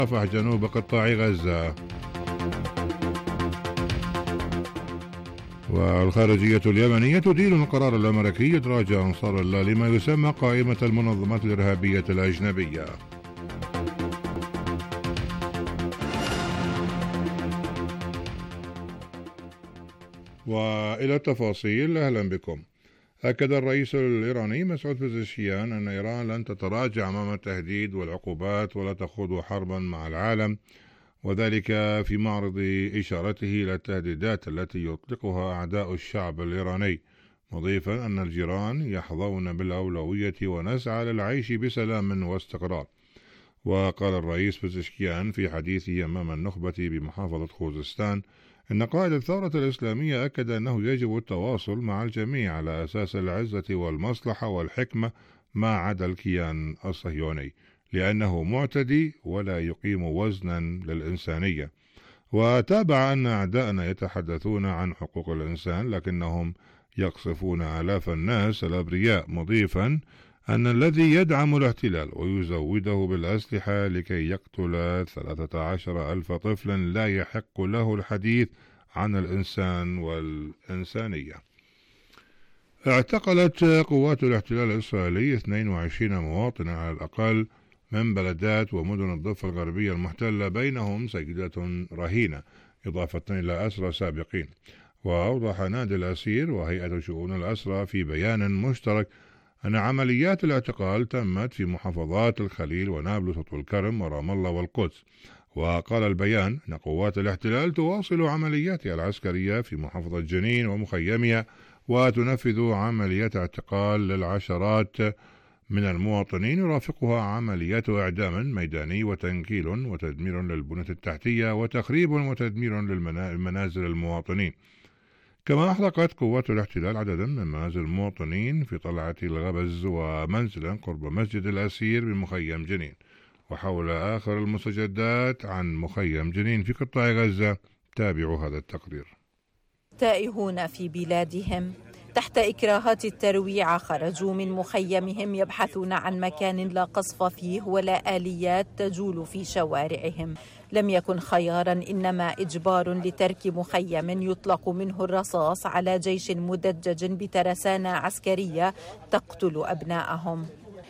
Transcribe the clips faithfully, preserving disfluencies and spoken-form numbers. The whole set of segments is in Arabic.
رفح جنوب قطاع غزة. والخارجية اليمنية تدين القرار الأمريكي إدراج أنصار الله لما يسمى قائمة المنظمات الإرهابية الأجنبية. وإلى التفاصيل، أهلا بكم. أكد الرئيس الإيراني مسعود بزشكيان أن إيران لن تتراجع أمام التهديد والعقوبات ولا تخوض حربا مع العالم، وذلك في معرض إشارته إلى التهديدات التي يطلقها أعداء الشعب الإيراني، مضيفا أن الجيران يحظون بالأولوية ونسعى للعيش بسلام واستقرار. وقال الرئيس بزشكيان في حديثه أمام النخبة بمحافظة خوزستان إن قائد الثورة الإسلامية أكد أنه يجب التواصل مع الجميع على أساس العزة والمصلحة والحكمة ما عدا الكيان الصهيوني، لأنه معتدي ولا يقيم وزنا للإنسانية. وتابع أن أعداءنا يتحدثون عن حقوق الإنسان لكنهم يقصفون آلاف الناس الأبرياء، مضيفا أن الذي يدعم الاحتلال ويزوده بالأسلحة لكي يقتل ثلاثة عشر ألف طفلا لا يحق له الحديث عن الإنسان والإنسانية. اعتقلت قوات الاحتلال الإسرائيلي اثنين وعشرين مواطنا على الأقل من بلدات ومدن الضفة الغربية المحتلة، بينهم سيدة رهينة، إضافة إلى أسرى سابقين. وأوضح نادي الأسير وهيئة شؤون الأسرى في بيان مشترك أن عمليات الاعتقال تمت في محافظات الخليل ونابلس والكرم ورام الله والقدس. وقال البيان أن قوات الاحتلال تواصل عملياتها العسكرية في محافظة جنين ومخيمها، وتنفذ عمليات اعتقال للعشرات من المواطنين يرافقها عمليات إعدام ميداني وتنكيل وتدمير للبنية التحتية وتخريب وتدمير للمنازل المواطنين. كما أحرقت قوات الاحتلال عددا من منازل المواطنين في طلعة الغبز ومنزلا قرب مسجد الأسير بمخيم جنين. وحول آخر المستجدات عن مخيم جنين في قطاع غزة تابعوا هذا التقرير. تائهون في بلادهم تحت إكراهات الترويع خرجوا من مخيمهم يبحثون عن مكان لا قصف فيه ولا آليات تجول في شوارعهم. لم يكن خيارا إنما إجبار لترك مخيم يطلق منه الرصاص على جيش مدجج بترسانة عسكرية تقتل أبنائهم.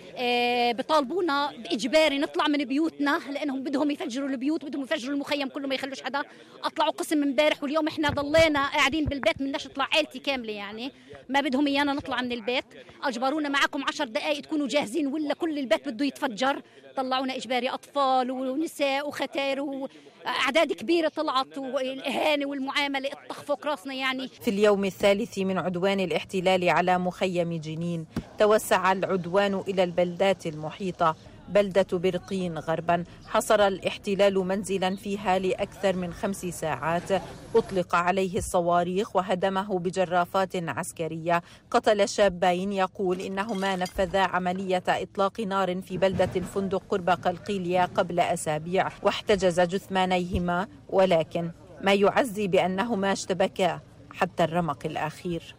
بطالبونا بإجباري نطلع من بيوتنا لأنهم بدهم يفجروا البيوت، بدهم يفجروا المخيم كله، ما يخلوش حدا. أطلعوا قسم امبارح واليوم إحنا ضلينا قاعدين بالبيت، مناش نطلع، عائلتي كاملة يعني ما بدهم إيانا نطلع من البيت. أجبرونا معكم عشر دقائق تكونوا جاهزين ولا كل البيت بده يتفجر. طلعونا إجباري، أطفال ونساء وختار وأعداد كبيرة طلعت، والإهانة والمعاملة الطخ راسنا يعني. في اليوم الثالث من عدوان الاحتلال على مخيم جنين توسع العدوان إلى البلدات المحيطة. بلدة برقين غربا حصر الاحتلال منزلا فيها لأكثر من خمس ساعات، أطلق عليه الصواريخ وهدمه بجرافات عسكرية. قتل شابين يقول إنهما نفذا عملية إطلاق نار في بلدة الفندق قرب قلقيلية قبل أسابيع، واحتجز جثمانيهما، ولكن ما يعزي بأنهما اشتبكا حتى الرمق الأخير.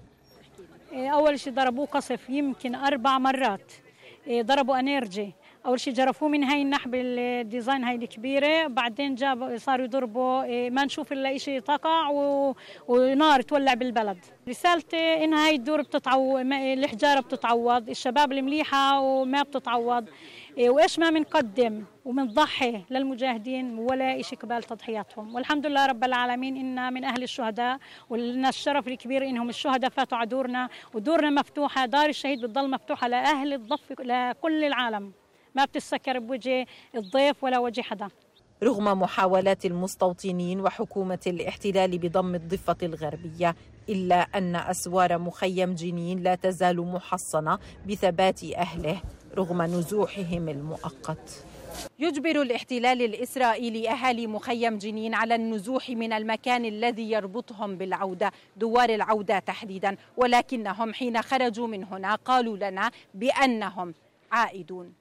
أول شيء ضربوه قصف يمكن أربع مرات، ضربوا أنيرجي. أول شيء جرفوه من هاي النحبة الديزاين هاي الكبيرة، بعدين جاب صاروا يضربوا ما نشوف إلا إشي تقع و... ونار تولع بالبلد. رسالتي إنها هاي الدور بتتعوض، الحجارة بتتعوض، الشباب المليحة وما بتتعوض، وإيش ما منقدم ومنضحي للمجاهدين ولا إشي قبال تضحياتهم. والحمد لله رب العالمين إننا من أهل الشهداء، ولنا الشرف الكبير إنهم الشهداء فاتوا على دورنا، ودورنا مفتوحة، دار الشهيد بتضل مفتوحة لأهل الضفة لكل العالم، ما بتسكر بوجه الضيف ولا وجه حدا. رغم محاولات المستوطنين وحكومة الاحتلال بضم الضفة الغربية، إلا أن أسوار مخيم جنين لا تزال محصنة بثبات أهله رغم نزوحهم المؤقت. يجبر الاحتلال الإسرائيلي أهالي مخيم جنين على النزوح من المكان الذي يربطهم بالعودة، دوار العودة تحديدا، ولكنهم حين خرجوا من هنا قالوا لنا بأنهم عائدون.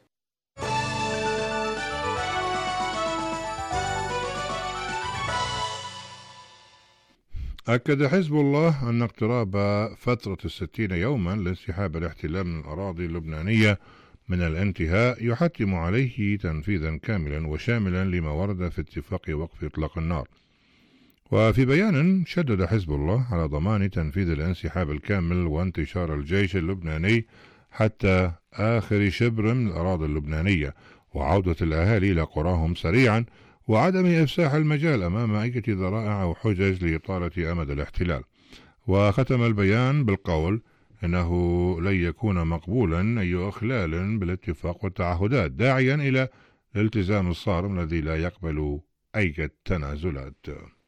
أكد حزب الله أن اقتراب فترة الستين يوما لانسحاب الاحتلال من الأراضي اللبنانية من الانتهاء يحتم عليه تنفيذا كاملا وشاملا لما ورد في اتفاق وقف إطلاق النار. وفي بيان شدد حزب الله على ضمان تنفيذ الانسحاب الكامل وانتشار الجيش اللبناني حتى آخر شبر من الأراضي اللبنانية، وعودة الأهالي إلى قراهم سريعا، وعدم إفساح المجال أمام أي ذرائع أو حجج لإطالة أمد الاحتلال. وختم البيان بالقول إنه لن يكون مقبولا أي إخلال بالاتفاق والتعهدات، داعيا إلى الالتزام الصارم الذي لا يقبل أي تنازلات.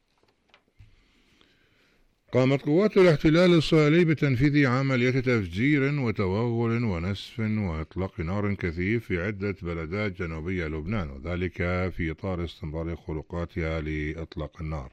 قامت قوات الاحتلال الإسرائيلي بتنفيذ عمليات تفجير وتوغل ونسف وإطلاق نار كثيف في عدة بلدات جنوبية لبنان، وذلك في إطار استمرار خروقاتها لإطلاق النار.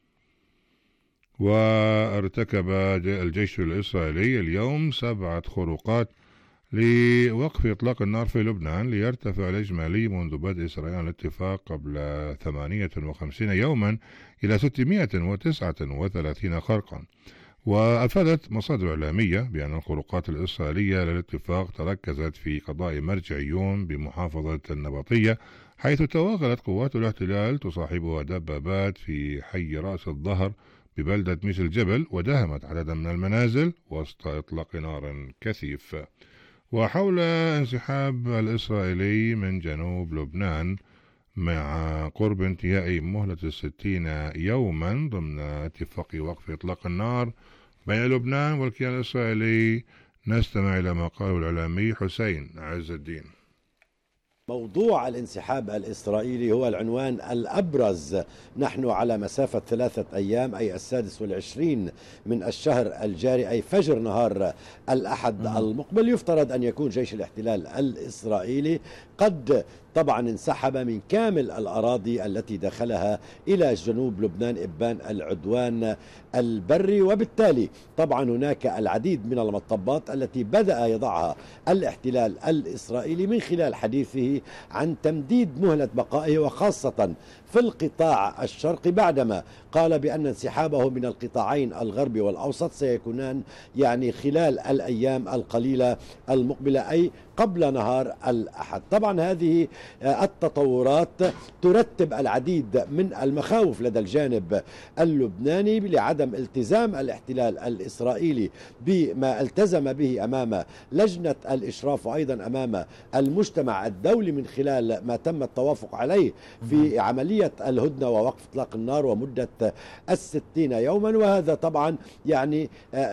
وارتكب الجيش الإسرائيلي اليوم سبعة خروقات لوقف إطلاق النار في لبنان، ليرتفع الإجمالي منذ بدء سريان الاتفاق قبل ثمانية وخمسين يوما إلى ستمائة وتسعة وثلاثين خرقا. وأفادت مصادر إعلامية بأن الخروقات الإسرائيلية للاتفاق تركزت في قضاء مرجعيون بمحافظة النبطية، حيث توغلت قوات الاحتلال تصاحبها دبابات في حي رأس الظهر ببلدة ميس الجبل، وداهمت عددا من المنازل وسط إطلاق نار كثيف. وحول انسحاب الإسرائيلي من جنوب لبنان مع قرب انتهاء مهلة الستين يوما ضمن اتفاق وقف إطلاق النار بين لبنان والكيان الإسرائيلي، نستمع إلى ما قاله الإعلامي حسين عز الدين. موضوع الانسحاب الإسرائيلي هو العنوان الأبرز. نحن على مسافة ثلاثة أيام، أي السادس والعشرين من الشهر الجاري، أي فجر نهار الأحد المقبل، يفترض أن يكون جيش الاحتلال الإسرائيلي قد طبعا انسحب من كامل الأراضي التي دخلها إلى جنوب لبنان إبان العدوان البري، وبالتالي طبعا هناك العديد من المطبات التي بدأ يضعها الاحتلال الإسرائيلي من خلال حديثه عن تمديد مهلة بقائه، وخاصة في القطاع الشرقي، بعدما قال بأن انسحابه من القطاعين الغربي والأوسط سيكونان يعني خلال الأيام القليلة المقبلة، أي قبل نهار الأحد. طبعا هذه التطورات ترتب العديد من المخاوف لدى الجانب اللبناني لعدم التزام الاحتلال الإسرائيلي بما التزم به أمام لجنة الإشراف وأيضا أمام المجتمع الدولي من خلال ما تم التوافق عليه في عملية الهدنة ووقف إطلاق النار ومدة الستين يوما. وهذا طبعا يعني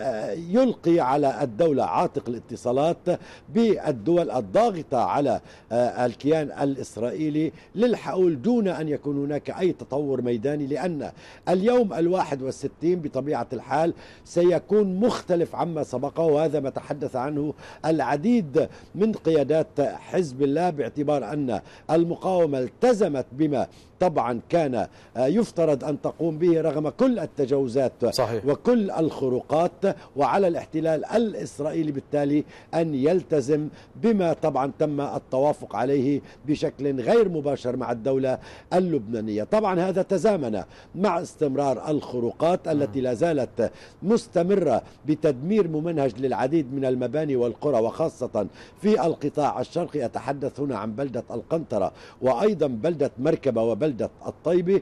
يلقي على الدولة عاتق الاتصالات بالدول الضاغطة على الكيان الإسرائيلي للحقول دون أن يكون هناك أي تطور ميداني، لأن اليوم الواحد والستين بطبيعة الحال سيكون مختلف عما سبقه، وهذا ما تحدث عنه العديد من قيادات حزب الله، باعتبار أن المقاومة التزمت بما طبعا كان يفترض أن تقوم به رغم كل التجاوزات صحيح. وكل الخروقات، وعلى الاحتلال الإسرائيلي بالتالي أن يلتزم بما طبعا تم التوافق عليه بشكل غير مباشر مع الدولة اللبنانية. طبعا هذا تزامن مع استمرار الخروقات التي لا زالت مستمرة بتدمير ممنهج للعديد من المباني والقرى، وخاصة في القطاع الشرقي. أتحدث هنا عن بلدة القنطرة وأيضا بلدة مركبة وبلدة الطيبة.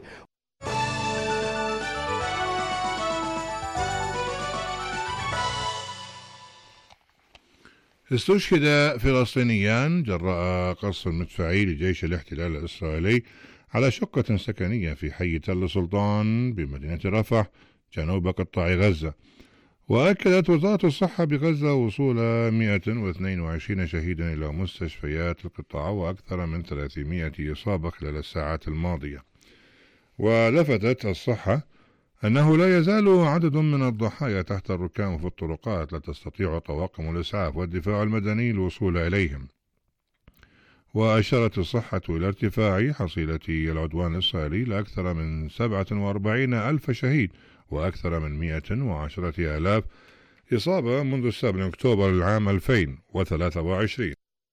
استشهد فلسطينيان جراء قصف مدفعي لجيش الاحتلال الإسرائيلي على شقة سكنية في حي تل سلطان بمدينة رفح جنوب قطاع غزة. وأكدت وزارة الصحة بغزة وصول مئة واثنين وعشرين شهيدا إلى مستشفيات القطاع وأكثر من ثلاثمائة إصابة خلال الساعات الماضية. ولفتت الصحة أنه لا يزال عدد من الضحايا تحت الركام في الطرقات لا تستطيع طواقم الإسعاف والدفاع المدني الوصول إليهم. وأشارت الصحة إلى ارتفاع حصيلة العدوان الإسرائيلي لأكثر من سبعة وأربعين ألف شهيد وأكثر من مئة وعشرة آلاف إصابة منذ السابع من أكتوبر العام ألفين وثلاثة وعشرين.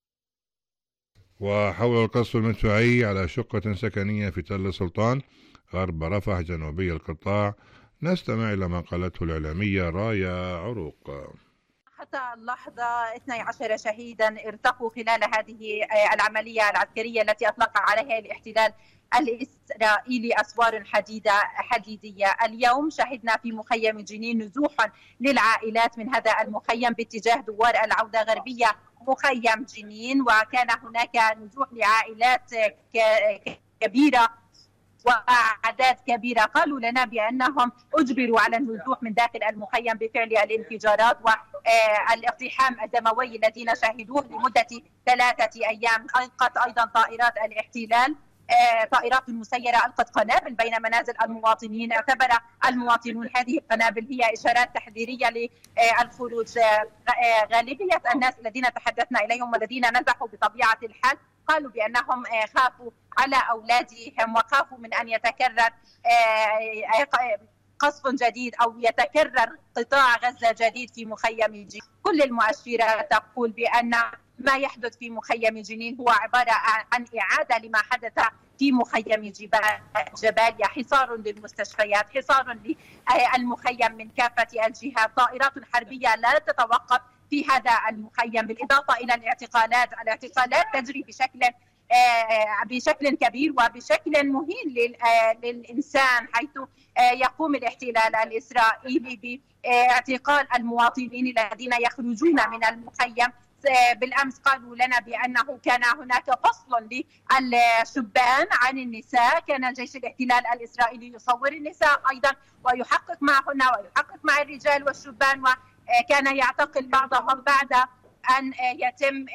وحول القصف المدفعي على شقة سكنية في تل سلطان غرب رفح جنوبي القطاع، نستمع إلى ما قالته الإعلامية رايا عروق. حتى اللحظة اثني عشر شهيدا ارتقوا خلال هذه العملية العسكرية التي أطلق عليها الاحتلال الإسرائيلي أسوار حديدة حديدية. اليوم شهدنا في مخيم جنين نزوحا للعائلات من هذا المخيم باتجاه دوار العودة غربية مخيم جنين، وكان هناك نزوح لعائلات كبيرة وأعداد كبيرة. قالوا لنا بأنهم أجبروا على النزوح من داخل المخيم بفعل الانفجارات والاقتحام الدموي الذين شهدوه لمدة ثلاثة أيام. ألقت أيضا طائرات الاحتلال طائرات مسيرة ألقت قنابل بين منازل المواطنين. اعتبر المواطنون هذه القنابل هي إشارات تحذيرية للخروج. غالبية الناس الذين تحدثنا إليهم والذين نزحوا بطبيعة الحال قالوا بأنهم خافوا على أولادهم وخافوا من أن يتكرر قصف جديد أو يتكرر قطاع غزة جديد في مخيم جنين. كل المؤشرات تقول بأن ما يحدث في مخيم جنين هو عبارة عن إعادة لما حدث في مخيم جباليا، حصار للمستشفيات، حصار للمخيم من كافة الجهات، طائرات حربية لا تتوقف في هذا المخيم، بالإضافة إلى الاعتقالات. الاعتقالات تجري بشكل بشكل كبير وبشكل مهين للإنسان، حيث يقوم الاحتلال الإسرائيلي باعتقال المواطنين الذين يخرجون من المخيم. بالأمس قالوا لنا بأنه كان هناك فصل للشبان عن النساء، كان جيش الاحتلال الإسرائيلي يصور النساء أيضا ويحقق معهن ويحقق مع الرجال والشبان، وكان يعتقل بعضهم بعد أن يتم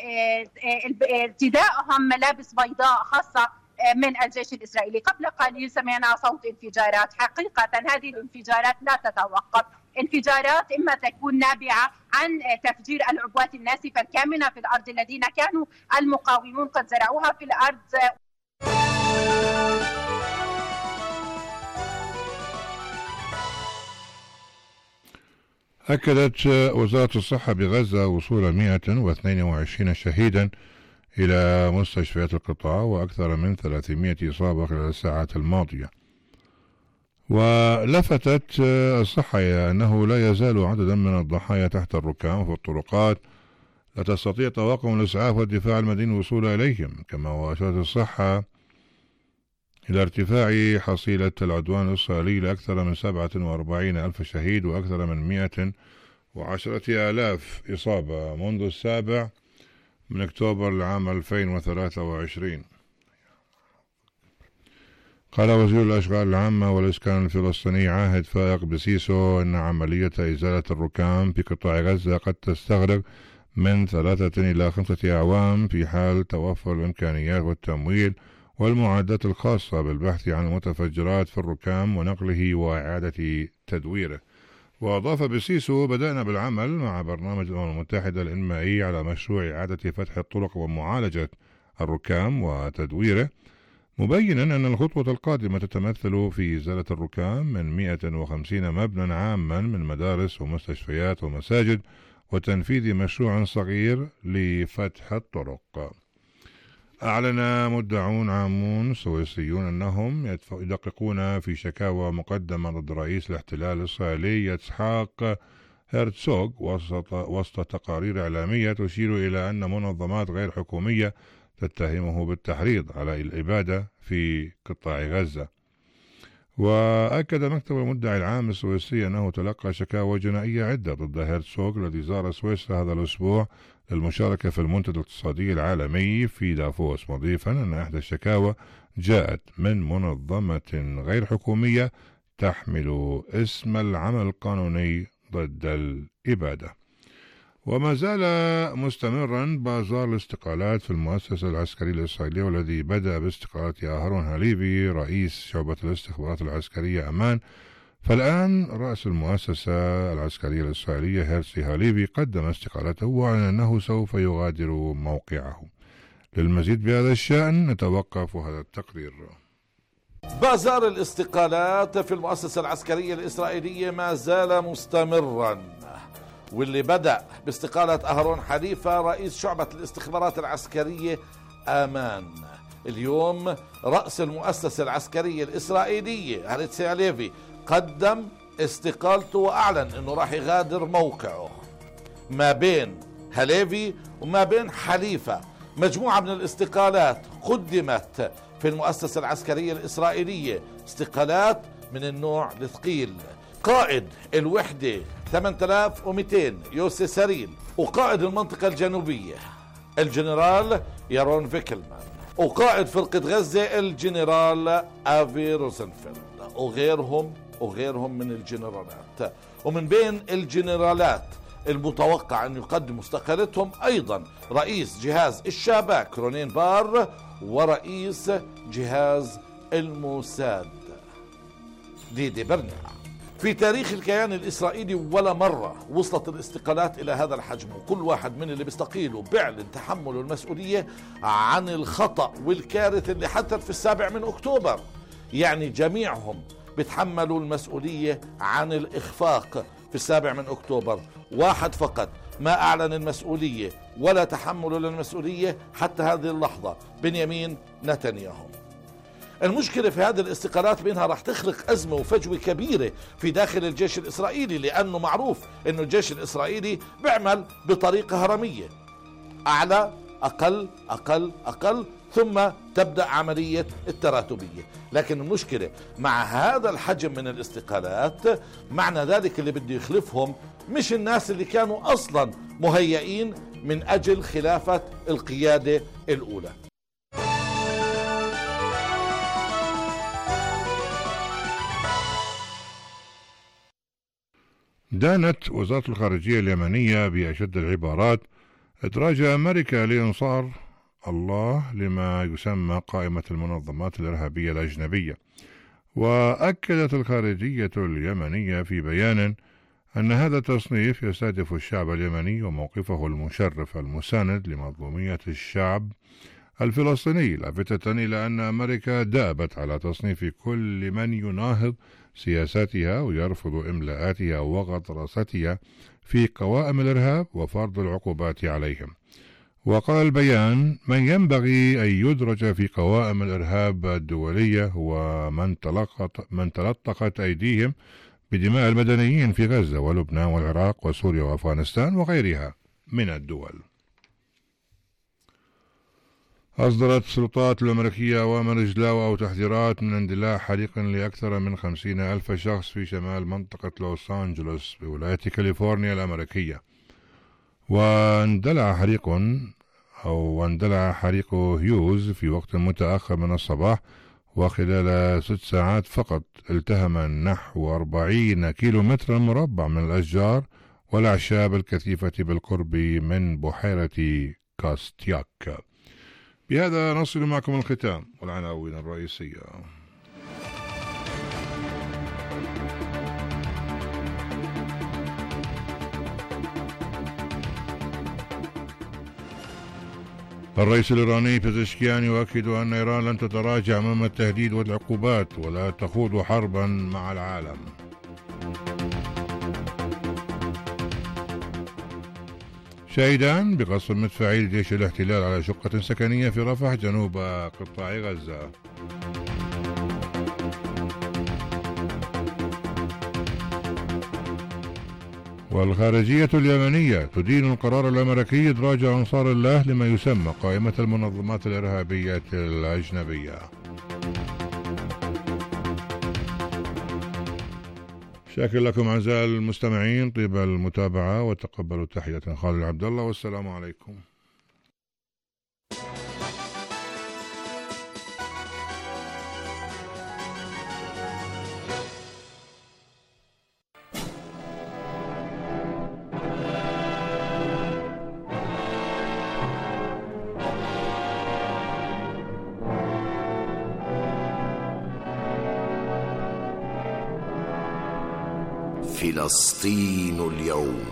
ارتدائهم ملابس بيضاء خاصة من الجيش الإسرائيلي. قبل قليل سمعنا صوت انفجارات. حقيقة هذه الانفجارات لا تتوقف، انفجارات إما تكون نابعة عن تفجير العبوات الناسفة الكامنة في الأرض الذين كانوا المقاومون قد زرعوها في الأرض. أكدت وزارة الصحة بغزة وصول مئة واثنين وعشرين شهيدا إلى مستشفيات القطاع وأكثر من ثلاثمئة إصابة خلال الساعات الماضية. ولفتت الصحة إلى أنه لا يزال عددا من الضحايا تحت الركام في الطرقات لا تستطيع طواقم الإسعاف والدفاع المدني الوصول إليهم. كما وأشارت الصحة إلى ارتفاع حصيلة العدوان الإسرائيلي لأكثر من سبعة وأربعين ألف شهيد وأكثر من مئة وعشرة آلاف إصابة منذ السابع من أكتوبر العام ألفين وثلاثة وعشرين. قال وزير الأشغال العامة والإسكان الفلسطيني عاهد فائق بسيسو أن عملية إزالة الركام في قطاع غزة قد تستغرق من ثلاثة إلى خمسة أعوام في حال توفر الإمكانيات والتمويل والمعدات الخاصة بالبحث عن المتفجرات في الركام ونقله وإعادة تدويره. وأضاف بسيسو بدأنا بالعمل مع برنامج الأمم المتحدة الإنمائي على مشروع إعادة فتح الطرق ومعالجة الركام وتدويره، مبينا أن الخطوة القادمة تتمثل في إزالة الركام من مئة وخمسين مبنى عاما من مدارس ومستشفيات ومساجد وتنفيذ مشروع صغير لفتح الطرق. أعلن مدعون عامون سويسريون أنهم يدققون في شكاوى مقدمة ضد رئيس الاحتلال الإسرائيلي يتسحاق هرتسوغ وسط, وسط تقارير إعلامية تشير إلى أن منظمات غير حكومية تتهمه بالتحريض على الإبادة في قطاع غزة. وأكد مكتب المدعي العام السويسري أنه تلقى شكاوى جنائية عدة ضد هرتسوغ الذي زار سويسرا هذا الأسبوع للمشاركة في المنتدى الاقتصادي العالمي في دافوس، مضيفا أن إحدى الشكاوى جاءت من منظمة غير حكومية تحمل اسم العمل القانوني ضد الإبادة. وما زال مستمرا بازار الاستقالات في المؤسسة العسكرية الإسرائيلية، والذي بدأ باستقالة أهرون هاليفي رئيس شعبة الاستخبارات العسكرية أمان. فالآن رأس المؤسسة العسكرية الإسرائيلية هيرسي هاليفي قدم استقالته وأعلن أنه سوف يغادر موقعه. للمزيد بهذا الشأن نتوقف هذا التقرير. بازار الاستقالات في المؤسسة العسكرية الإسرائيلية ما زال مستمرا، واللي بدأ باستقالة أهرون حليفة رئيس شعبة الاستخبارات العسكرية آمان. اليوم رأس المؤسسة العسكرية الإسرائيلية هيرسي هاليفي قدم استقالته وأعلن أنه راح يغادر موقعه. ما بين هليفي وما بين حليفة. مجموعة من الاستقالات قدمت في المؤسسة العسكرية الإسرائيلية، استقالات من النوع الثقيل. قائد الوحدة ثمانية آلاف ومئتين يوسي سريل، وقائد المنطقة الجنوبية الجنرال يارون فيكلمان، وقائد فرقة غزة الجنرال أفي روزنفيلد، وغيرهم وغيرهم من الجنرالات. ومن بين الجنرالات المتوقع أن يقدموا استقالتهم أيضا رئيس جهاز الشباك رونين بار، ورئيس جهاز الموساد ديدي برنع. في تاريخ الكيان الإسرائيلي ولا مرة وصلت الاستقالات إلى هذا الحجم، وكل واحد من اللي بيستقيلوا بيعلن تحمله المسؤولية عن الخطأ والكارثة اللي حدثت في السابع من أكتوبر. يعني جميعهم بيتحملوا المسؤولية عن الإخفاق في السابع من أكتوبر. واحد فقط ما أعلن المسؤولية ولا تحمله للمسؤولية حتى هذه اللحظة، بنيامين نتنياهو. المشكلة في هذه الاستقالات بأنها راح تخلق أزمة وفجوة كبيرة في داخل الجيش الإسرائيلي، لأنه معروف أنه الجيش الإسرائيلي بيعمل بطريقة هرمية، أعلى أقل أقل أقل ثم تبدأ عملية التراتبية. لكن المشكلة مع هذا الحجم من الاستقالات، معنى ذلك اللي بده يخلفهم مش الناس اللي كانوا أصلا مهيئين من أجل خلافة القيادة الأولى. دانت وزارة الخارجية اليمنية بأشد العبارات إدراج أمريكا لإنصار الله لما يسمى قائمة المنظمات الإرهابية الأجنبية. وأكدت الخارجية اليمنية في بيان أن هذا التصنيف يستهدف الشعب اليمني وموقفه المشرف المساند لمظلومية الشعب الفلسطيني، لافتة إلى أن أمريكا دابت على تصنيف كل من يناهض سياساتها ويرفض إملاءاتها وغطرستها في قوائم الإرهاب وفرض العقوبات عليهم. وقال البيان: من ينبغي أن يدرج في قوائم الإرهاب الدولية هو من تلقت من تلطخت أيديهم بدماء المدنيين في غزة ولبنان والعراق وسوريا وأفغانستان وغيرها من الدول. أصدرت السلطات الأمريكية أوامر إجلاء أو تحذيرات من اندلاع حريق لأكثر من خمسين ألف شخص في شمال منطقة لوس أنجلوس بولاية كاليفورنيا الأمريكية. واندلع حريق أو واندلع حريق هيوز في وقت متأخر من الصباح، وخلال ست ساعات فقط التهم نحو أربعين كيلو مترا مربع من الأشجار والأعشاب الكثيفة بالقرب من بحيرة كاستياك. بهذا نصل معكم الختام والعناوين الرئيسية. الرئيس الإيراني بزشكيان يؤكد أن إيران لن تتراجع أمام التهديد والعقوبات ولا تخوض حربا مع العالم. شاهدان بقصف مدفعي لجيش الاحتلال على شقة سكنية في رفح جنوب قطاع غزة. والخارجية اليمنية تدين القرار الأمريكي إدراج أنصار الله لما يسمى قائمة المنظمات الإرهابية الأجنبية. شاكر لكم أعزائي المستمعين طيب المتابعة، وتقبلوا تحية خالد عبد الله، والسلام عليكم. فلسطين اليوم.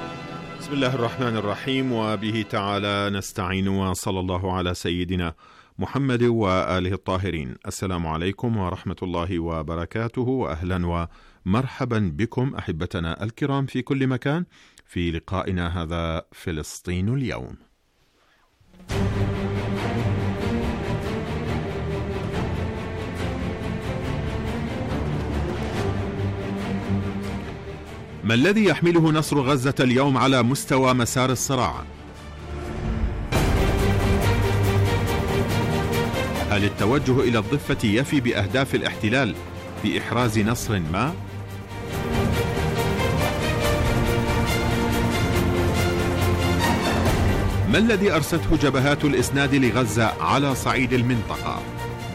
بسم الله الرحمن الرحيم، وبه تعالى نستعين، وصلى الله على سيدنا محمد وآله الطاهرين. السلام عليكم ورحمة الله وبركاته، وأهلا ومرحبا بكم أحبتنا الكرام في كل مكان في لقائنا هذا فلسطين اليوم. ما الذي يحمله نصر غزة اليوم على مستوى مسار الصراع؟ هل التوجه إلى الضفة يفي بأهداف الاحتلال في إحراز نصر ما؟ ما الذي أرسته جبهات الإسناد لغزة على صعيد المنطقة؟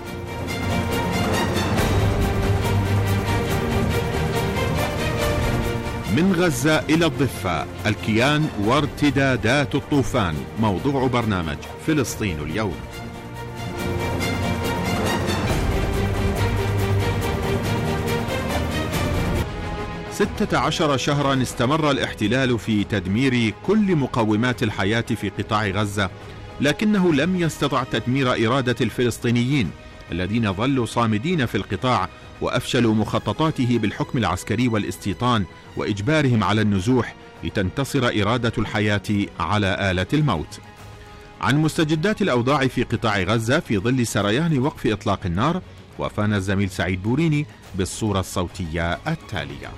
من غزة إلى الضفة، الكيان وارتدادات الطوفان، موضوع برنامج فلسطين اليوم. ستة عشر شهرا استمر الاحتلال في تدمير كل مقومات الحياة في قطاع غزة، لكنه لم يستطع تدمير إرادة الفلسطينيين الذين ظلوا صامدين في القطاع وأفشلوا مخططاته بالحكم العسكري والاستيطان وإجبارهم على النزوح لتنتصر إرادة الحياة على آلة الموت. عن مستجدات الأوضاع في قطاع غزة في ظل سريان وقف إطلاق النار، وفانا الزميل سعيد بوريني بالصورة الصوتية التالية.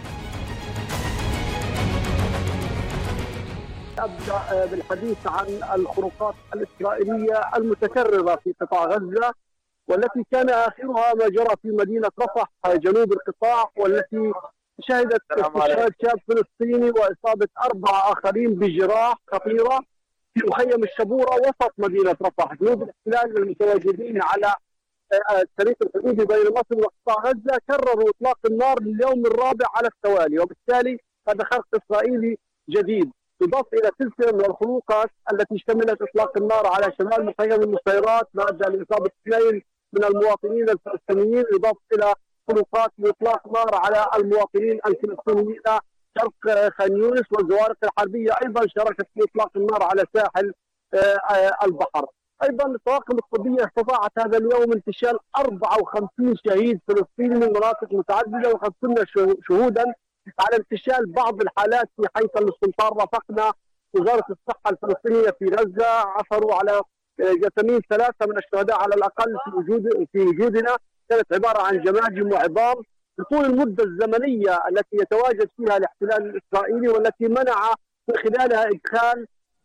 أبدأ بالحديث عن الخروقات الإسرائيلية المتكررة في قطاع غزة، والتي كان آخرها ما جرى في مدينة رفح جنوب القطاع، والتي شهدت استشهاد شاب فلسطيني وإصابة أربعة آخرين بجراح خطيرة في مخيم الشبورة وسط مدينة رفح. جنود الاحتلال المتواجدين على الطريق الحدودي بين مصر وقطاع غزة كرروا إطلاق النار لليوم الرابع على التوالي، وبالتالي هذا خرق إسرائيلي جديد، يضاف إلى سلسلة من الخروقات التي شملت إطلاق النار على شمال مخيم النصيرات ما أدى لإصابة اثنين من المواطنين الفلسطينيين، يضاف إلى خروقات لإطلاق نار على المواطنين الفلسطينيين شرق خان يونس، والزوارق الحربية أيضا شاركت في إطلاق النار على ساحل البحر. أيضا الطواقم الطبية استطاعت هذا اليوم انتشال أربعة وخمسين شهيد فلسطيني من مناطق متعددة، وقد كنا شهودا على انتشال بعض الحالات في حيث السلطان. رافقنا وزارة الصحة الفلسطينية في غزة، عثروا على جثمين ثلاثة من الشهداء على الأقل في وجود في وجودنا، كانت عبارة عن جماجم وعظام. طول المدة الزمنية التي يتواجد فيها الاحتلال الإسرائيلي والتي منع من خلالها إدخال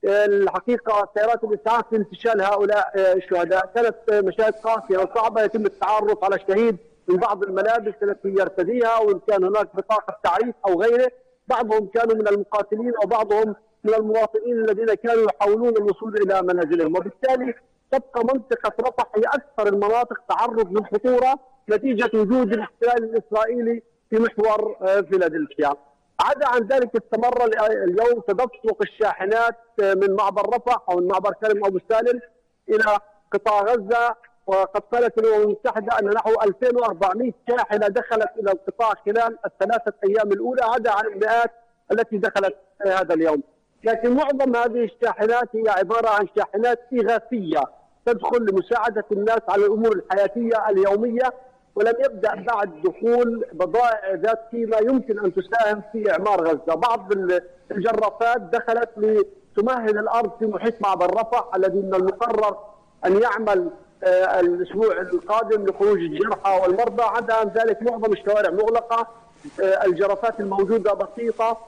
الحقيقة سيارات الإسعاف لانتشال هؤلاء الشهداء، كانت مشاهد قاسية وصعبة. يتم التعرف على الشهيد من بعض الملابس التي يرتديها، وإن كان هناك بطاقة تعريف أو غيره. بعضهم كانوا من المقاتلين وبعضهم من المواطنين الذين كانوا يحاولون الوصول إلى منازلهم، وبالتالي تبقى منطقة رفح هي أكثر المناطق تعرض للخطورة نتيجة وجود الاحتلال الإسرائيلي في محور فيلادلفيا. عدا عن ذلك استمر اليوم تدفق الشاحنات من معبر رفح أو من معبر كرم أبو سالم إلى قطاع غزة، وقد قالت الأمم المتحدة أن نحو ألفين وأربعمائة شاحنة دخلت إلى القطاع خلال الثلاثة أيام الأولى، عدا عن المئات التي دخلت هذا اليوم. لكن معظم هذه الشاحنات هي عبارة عن شاحنات إغاثية تدخل لمساعدة الناس على الأمور الحياتية اليومية، ولم يبدأ بعد دخول بضائع ذات قيمة يمكن أن تساهم في إعمار غزة. بعض الجرافات دخلت لتمهد الأرض في محيط معبر رفح الذي من المقرر أن يعمل الأسبوع القادم لخروج الجرحى والمرضى. عدا عن ذلك معظم الشوارع مغلقة، الجرافات الموجودة بسيطة،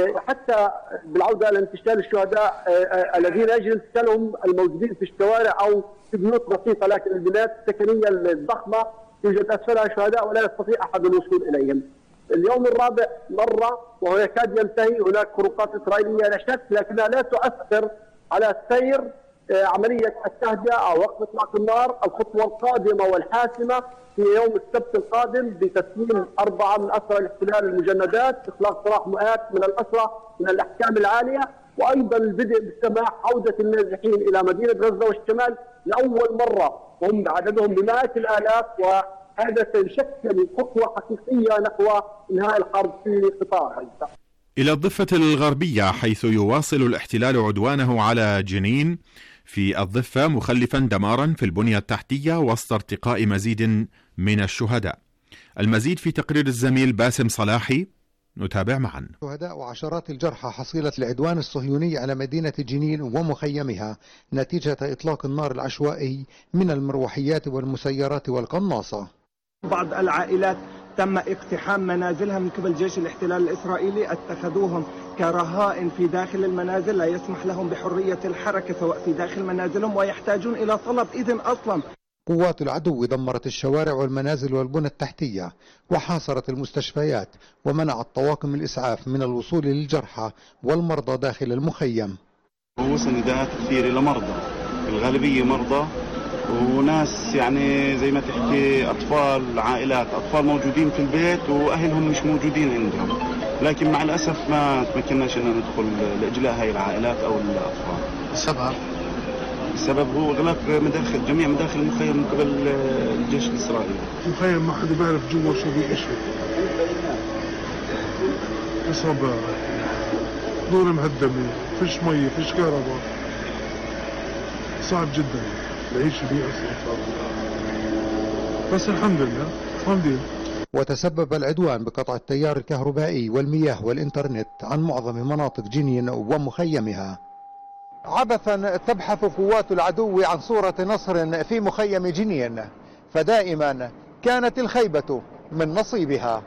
حتى بالعودة إلى انتشال الشهداء الذين يجري انتشالهم الموجودين في الشوارع أو في بيوت بسيطة، لكن البنايات السكنية الضخمة يوجد أسفلها شهداء ولا يستطيع أحد الوصول إليهم. اليوم الرابع مرة وهو يكاد ينتهي، هناك خروقات إسرائيلية لا شك، لكنها لا تؤثر على سير عملية التهدئة أو وقف إطلاق النار. الخطوة القادمة والحاسمة في يوم السبت القادم بتسليم أربعة من أسرى الاحتلال المجندات، إطلاق سراح مئات من الأسرى من الأحكام العالية، وأيضا البدء بالسماح عودة النازحين إلى مدينة غزة والشمال لأول مرة، وهم عددهم بمئات الآلاف، وهذا سيشكل خطوة حقيقية نحو إنهاء الحرب في قطاع غزة. إلى الضفة الغربية، حيث يواصل الاحتلال عدوانه على جنين في الضفة، مخلفا دمارا في البنية التحتية وسط ارتقاء مزيد من الشهداء. المزيد في تقرير الزميل باسم صلاحي، نتابع معا. شهداء وعشرات الجرحى حصيلة العدوان الصهيوني على مدينة جنين ومخيمها نتيجة إطلاق النار العشوائي من المروحيات والمسيرات والقناصة. بعض العائلات تم اقتحام منازلها من قبل جيش الاحتلال الإسرائيلي، اتخذوهم كرهائن في داخل المنازل، لا يسمح لهم بحرية الحركة سواء في داخل منازلهم، ويحتاجون إلى طلب إذن أصلا. قوات العدو دمرت الشوارع والمنازل والبنى التحتية وحاصرت المستشفيات ومنعت طواقم الإسعاف من الوصول للجرحى والمرضى داخل المخيم. وصل نداءات كثيرة لمرضى، الغالبية مرضى وناس يعني زي ما تحكي أطفال، عائلات أطفال موجودين في البيت وأهلهم مش موجودين عندهم، لكن مع الأسف ما تمكناش أن ندخل لإجلاء هاي العائلات أو الأطفال. السبب؟ السبب هو إغلاق مداخل جميع مداخل المخيم من قبل الجيش الإسرائيلي. المخيم ما حدا بيعرف جوا شو في إشي، إصابة، دور مهدمة، فيش مية، فيش كهرباء، صعب جدا العيش فيه أصلا، بس الحمد لله صامدين. وتسبب العدوان بقطع التيار الكهربائي والمياه والإنترنت عن معظم مناطق جنين ومخيمها. عبثا تبحث قوات العدو عن صورة نصر في مخيم جنين، فدائما كانت الخيبة من نصيبها.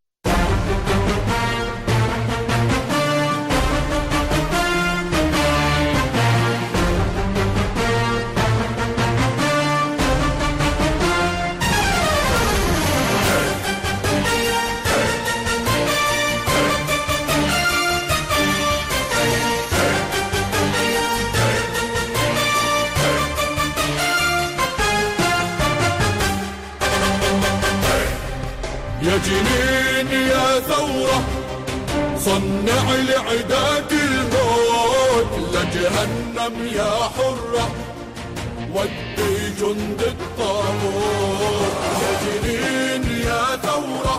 يا جنين يا ثورة صنع لعداك الموت، لجهنم يا حرة ودي جند الطاغوت. يا جنين يا ثورة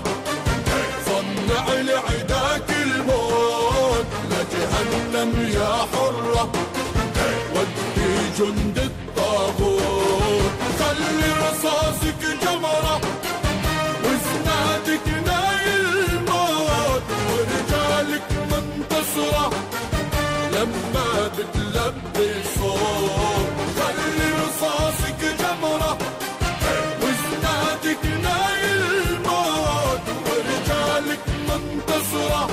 صنع لعداك الموت، لجهنم يا حرة ودي جند الطاغوت. خلي رصاصك جمرة وزنادك نايل الموت، ورجالك منتصرة لما بتلبي صوت. خلي رصاصك جمرة وزنادك نايل الموت، ورجالك منتصرة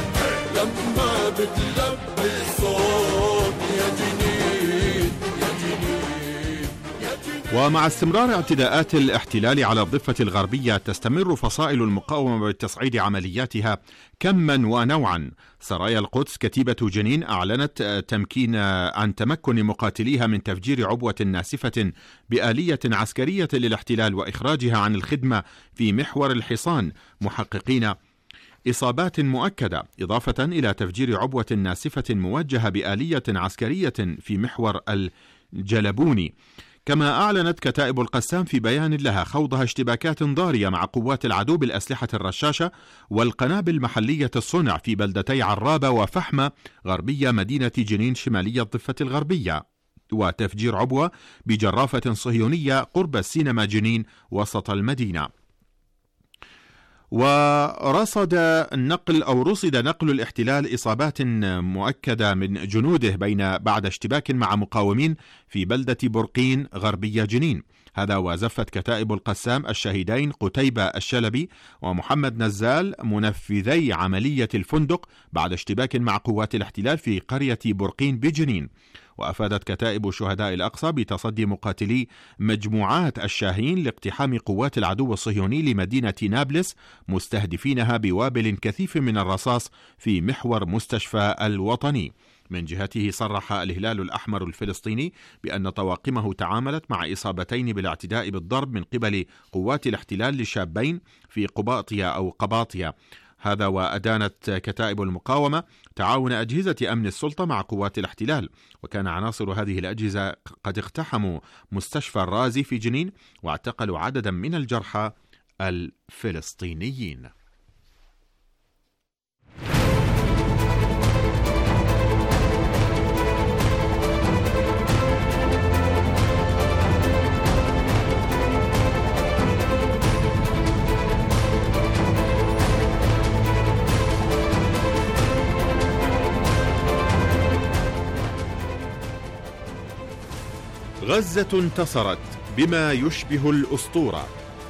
لما بتلبي صوت. يا جنين يا جنين يا جنين. ومع استمرار اعتداءات الاحتلال على الضفة الغربية، تستمر فصائل المقاومة بتصعيد عملياتها كما ونوعا. سرايا القدس كتيبة جنين أعلنت تمكين عن تمكن مقاتليها من تفجير عبوة ناسفة بآلية عسكرية للاحتلال وإخراجها عن الخدمة في محور الحصان، محققين إصابات مؤكدة، إضافة إلى تفجير عبوة ناسفة موجهة بآلية عسكرية في محور الجلبوني. كما أعلنت كتائب القسام في بيان لها خوضها اشتباكات ضارية مع قوات العدو بالأسلحة الرشاشة والقنابل المحلية الصنع في بلدتي عرابة وفحمة غربية مدينة جنين شمالية الضفة الغربية، وتفجير عبوة بجرافة صهيونية قرب السينما جنين وسط المدينة. ورصد نقل أو رصد نقل الاحتلال إصابات مؤكدة من جنوده بين بعد اشتباك مع مقاومين في بلدة برقين غربية جنين. هذا وزفت كتائب القسام الشهيدين قتيبة الشلبي ومحمد نزال منفذي عملية الفندق بعد اشتباك مع قوات الاحتلال في قرية برقين بجنين. وأفادت كتائب شهداء الأقصى بتصدي مقاتلي مجموعات الشاهين لاقتحام قوات العدو الصهيوني لمدينة نابلس مستهدفينها بوابل كثيف من الرصاص في محور مستشفى الوطني. من جهته صرح الهلال الأحمر الفلسطيني بأن طواقمه تعاملت مع إصابتين بالاعتداء بالضرب من قبل قوات الاحتلال لشابين في قباطية أو قباطية. هذا وأدانت كتائب المقاومة تعاون أجهزة أمن السلطة مع قوات الاحتلال، وكان عناصر هذه الأجهزة قد اقتحموا مستشفى الرازي في جنين واعتقلوا عددا من الجرحى الفلسطينيين. غزة انتصرت بما يشبه الأسطورة.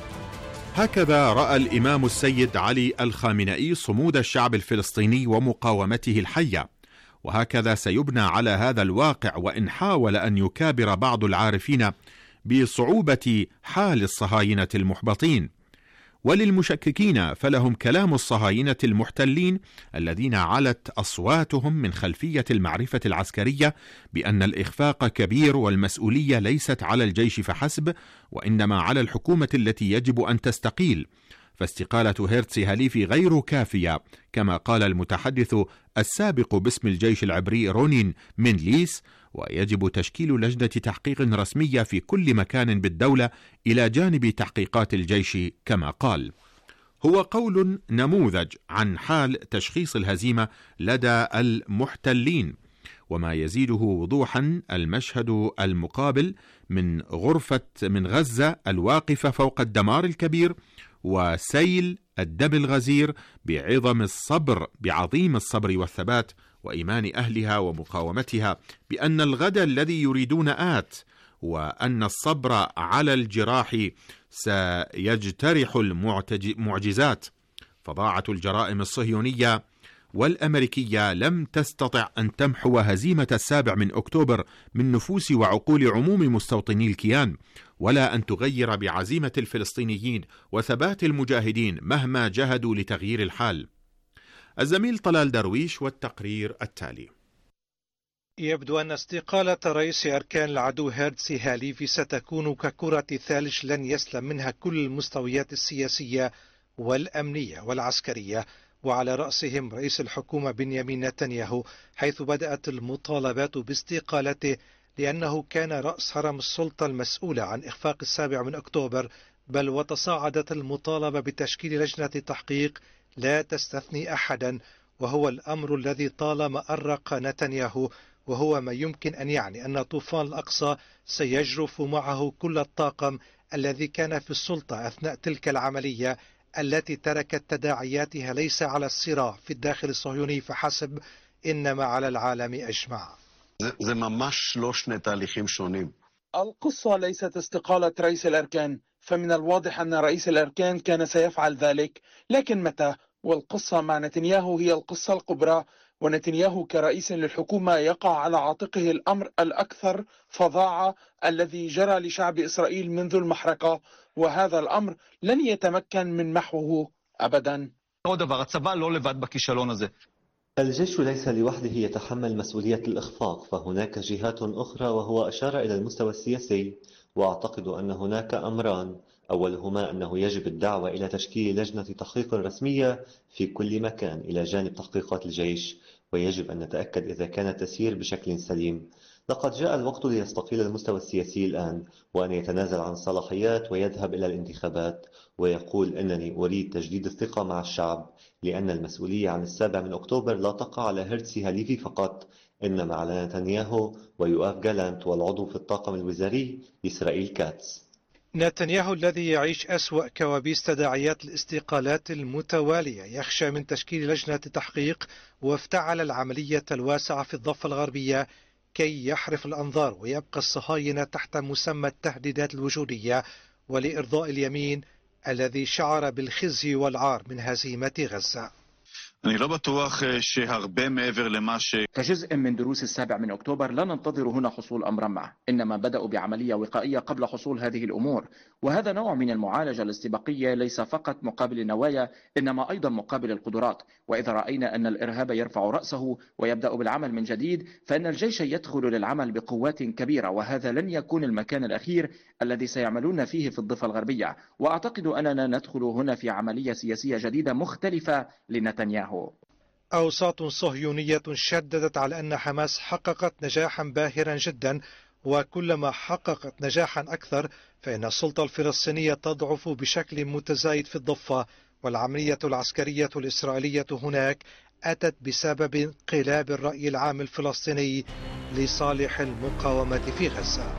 هكذا رأى الإمام السيد علي الخامنئي صمود الشعب الفلسطيني ومقاومته الحية، وهكذا سيبنى على هذا الواقع، وإن حاول أن يكابر بعض العارفين بصعوبة حال الصهاينة المحبطين. وللمشككين فلهم كلام الصهاينة المحتلين الذين علت أصواتهم من خلفية المعرفة العسكرية بأن الإخفاق كبير والمسؤولية ليست على الجيش فحسب، وإنما على الحكومة التي يجب أن تستقيل، فاستقالة هيرتسي هاليفي غير كافية، كما قال المتحدث السابق باسم الجيش العبري رونين من ليس، ويجب تشكيل لجنة تحقيق رسمية في كل مكان بالدولة إلى جانب تحقيقات الجيش كما قال. هو قول نموذج عن حال تشخيص الهزيمة لدى المحتلين، وما يزيده وضوحا المشهد المقابل من غرفة من غزة الواقفة فوق الدمار الكبير وسيل الدم الغزير بعظم الصبر بعظيم الصبر والثبات وإيمان أهلها ومقاومتها بأن الغد الذي يريدون آت، وأن الصبر على الجراح سيجترح المعجزات. فضاعة الجرائم الصهيونية والأمريكية لم تستطع أن تمحو هزيمة السابع من أكتوبر من نفوس وعقول عموم مستوطني الكيان، ولا أن تغير بعزيمة الفلسطينيين وثبات المجاهدين مهما جهدوا لتغيير الحال. الزميل طلال درويش والتقرير التالي. يبدو أن استقالة رئيس أركان العدو هيرتسي هاليفي ستكون ككرة ثلج لن يسلم منها كل المستويات السياسية والأمنية والعسكرية، وعلى رأسهم رئيس الحكومة بنيامين نتنياهو، حيث بدأت المطالبات باستقالته لأنه كان رأس هرم السلطة المسؤولة عن إخفاق السابع من أكتوبر، بل وتصاعدت المطالبة بتشكيل لجنة تحقيق لا تستثني أحدا، وهو الأمر الذي طالما أرق نتنياهو، وهو ما يمكن أن يعني أن طوفان الأقصى سيجرف معه كل الطاقم الذي كان في السلطة أثناء تلك العملية التي تركت تداعياتها ليس على الصراع في الداخل الصهيوني فحسب، إنما على العالم أجمع. القصة ليست استقالة رئيس الأركان، فمن الواضح أن رئيس الأركان كان سيفعل ذلك، لكن متى؟ والقصة مع نتنياهو هي القصة الكبرى، ونتنياهو كرئيس للحكومة يقع على عاتقه الأمر الأكثر فظاعة الذي جرى لشعب إسرائيل منذ المحرقة، وهذا الأمر لن يتمكن من محوه أبدا. الجيش ليس لوحده يتحمل مسؤولية الإخفاق، فهناك جهات أخرى، وهو أشار إلى المستوى السياسي. وأعتقد أن هناك أمران، أولهما أنه يجب الدعوة إلى تشكيل لجنة تحقيق رسمية في كل مكان إلى جانب تحقيقات الجيش، ويجب أن نتأكد إذا كانت تسير بشكل سليم. لقد جاء الوقت ليستقيل المستوى السياسي الآن، وأن يتنازل عن الصلاحيات ويذهب إلى الانتخابات ويقول أنني أريد تجديد الثقة مع الشعب، لأن المسؤولية عن السابع من أكتوبر لا تقع على هيرتسي هاليفي فقط، إنما على نتنياهو ويؤاف جالانت والعضو في الطاقم الوزاري إسرائيل كاتس. نتنياهو الذي يعيش أسوأ كوابيس تداعيات الاستقالات المتوالية يخشى من تشكيل لجنة تحقيق، وافتعل العملية الواسعة في الضفة الغربية كي يحرف الأنظار ويبقى الصهاينة تحت مسمى التهديدات الوجودية، ولإرضاء اليمين الذي شعر بالخزي والعار من هزيمة غزة. كجزء من دروس السابع من أكتوبر لا ننتظر هنا حصول أمر ما، إنما بدأوا بعملية وقائية قبل حصول هذه الأمور، وهذا نوع من المعالجة الاستباقية ليس فقط مقابل النوايا إنما أيضا مقابل القدرات. وإذا رأينا أن الإرهاب يرفع رأسه ويبدأ بالعمل من جديد، فإن الجيش يدخل للعمل بقوات كبيرة، وهذا لن يكون المكان الأخير الذي سيعملون فيه في الضفة الغربية. وأعتقد أننا ندخل هنا في عملية سياسية جديدة مختلفة لنتنياهو. أوساط صهيونية شددت على أن حماس حققت نجاحا باهرا جدا، وكلما حققت نجاحا أكثر فإن السلطة الفلسطينية تضعف بشكل متزايد في الضفة، والعملية العسكرية الإسرائيلية هناك أتت بسبب انقلاب الرأي العام الفلسطيني لصالح المقاومة في غزة.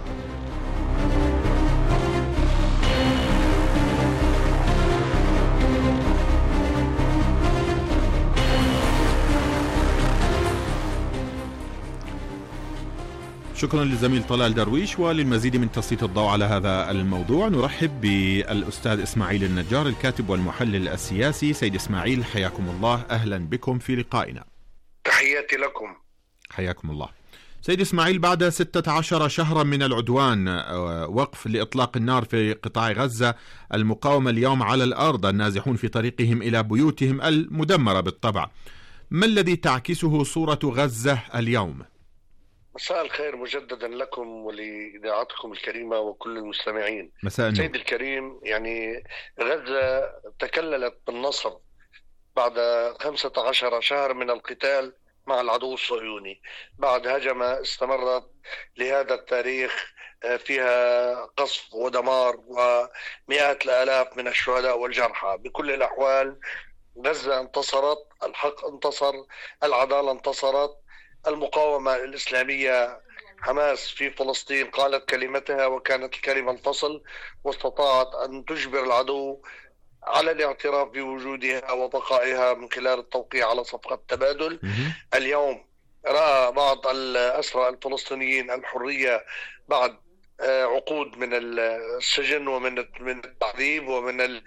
شكرا للزميل طلال درويش. وللمزيد من تسليط الضوء على هذا الموضوع نرحب بالأستاذ إسماعيل النجار الكاتب والمحلل السياسي. سيد إسماعيل حياكم الله، أهلا بكم في لقائنا. تحياتي لكم. حياكم الله. سيد إسماعيل، بعد ستة عشر شهرا من العدوان، وقف لإطلاق النار في قطاع غزة، المقاومة اليوم على الأرض، النازحون في طريقهم إلى بيوتهم المدمرة بالطبع، ما الذي تعكسه صورة غزة اليوم؟ مساء الخير مجددا لكم ولإذاعتكم الكريمة وكل المستمعين. مساء النور. سيد الكريم، يعني غزة تكللت بالنصر بعد خمسة عشر شهر من القتال مع العدو الصهيوني، بعد هجمة استمرت لهذا التاريخ فيها قصف ودمار ومئات الآلاف من الشهداء والجرحى. بكل الأحوال غزة انتصرت، الحق انتصر، العدالة انتصرت. المقاومة الإسلامية حماس في فلسطين قالت كلمتها وكانت الكلمة الفصل، واستطاعت أن تجبر العدو على الاعتراف بوجودها وبقائها من خلال التوقيع على صفقة تبادل. اليوم رأى بعض الأسرى الفلسطينيين الحرية بعد عقود من السجن ومن من التعذيب ومن ال...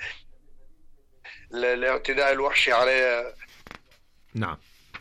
الاعتداء الوحشي عليه. نعم.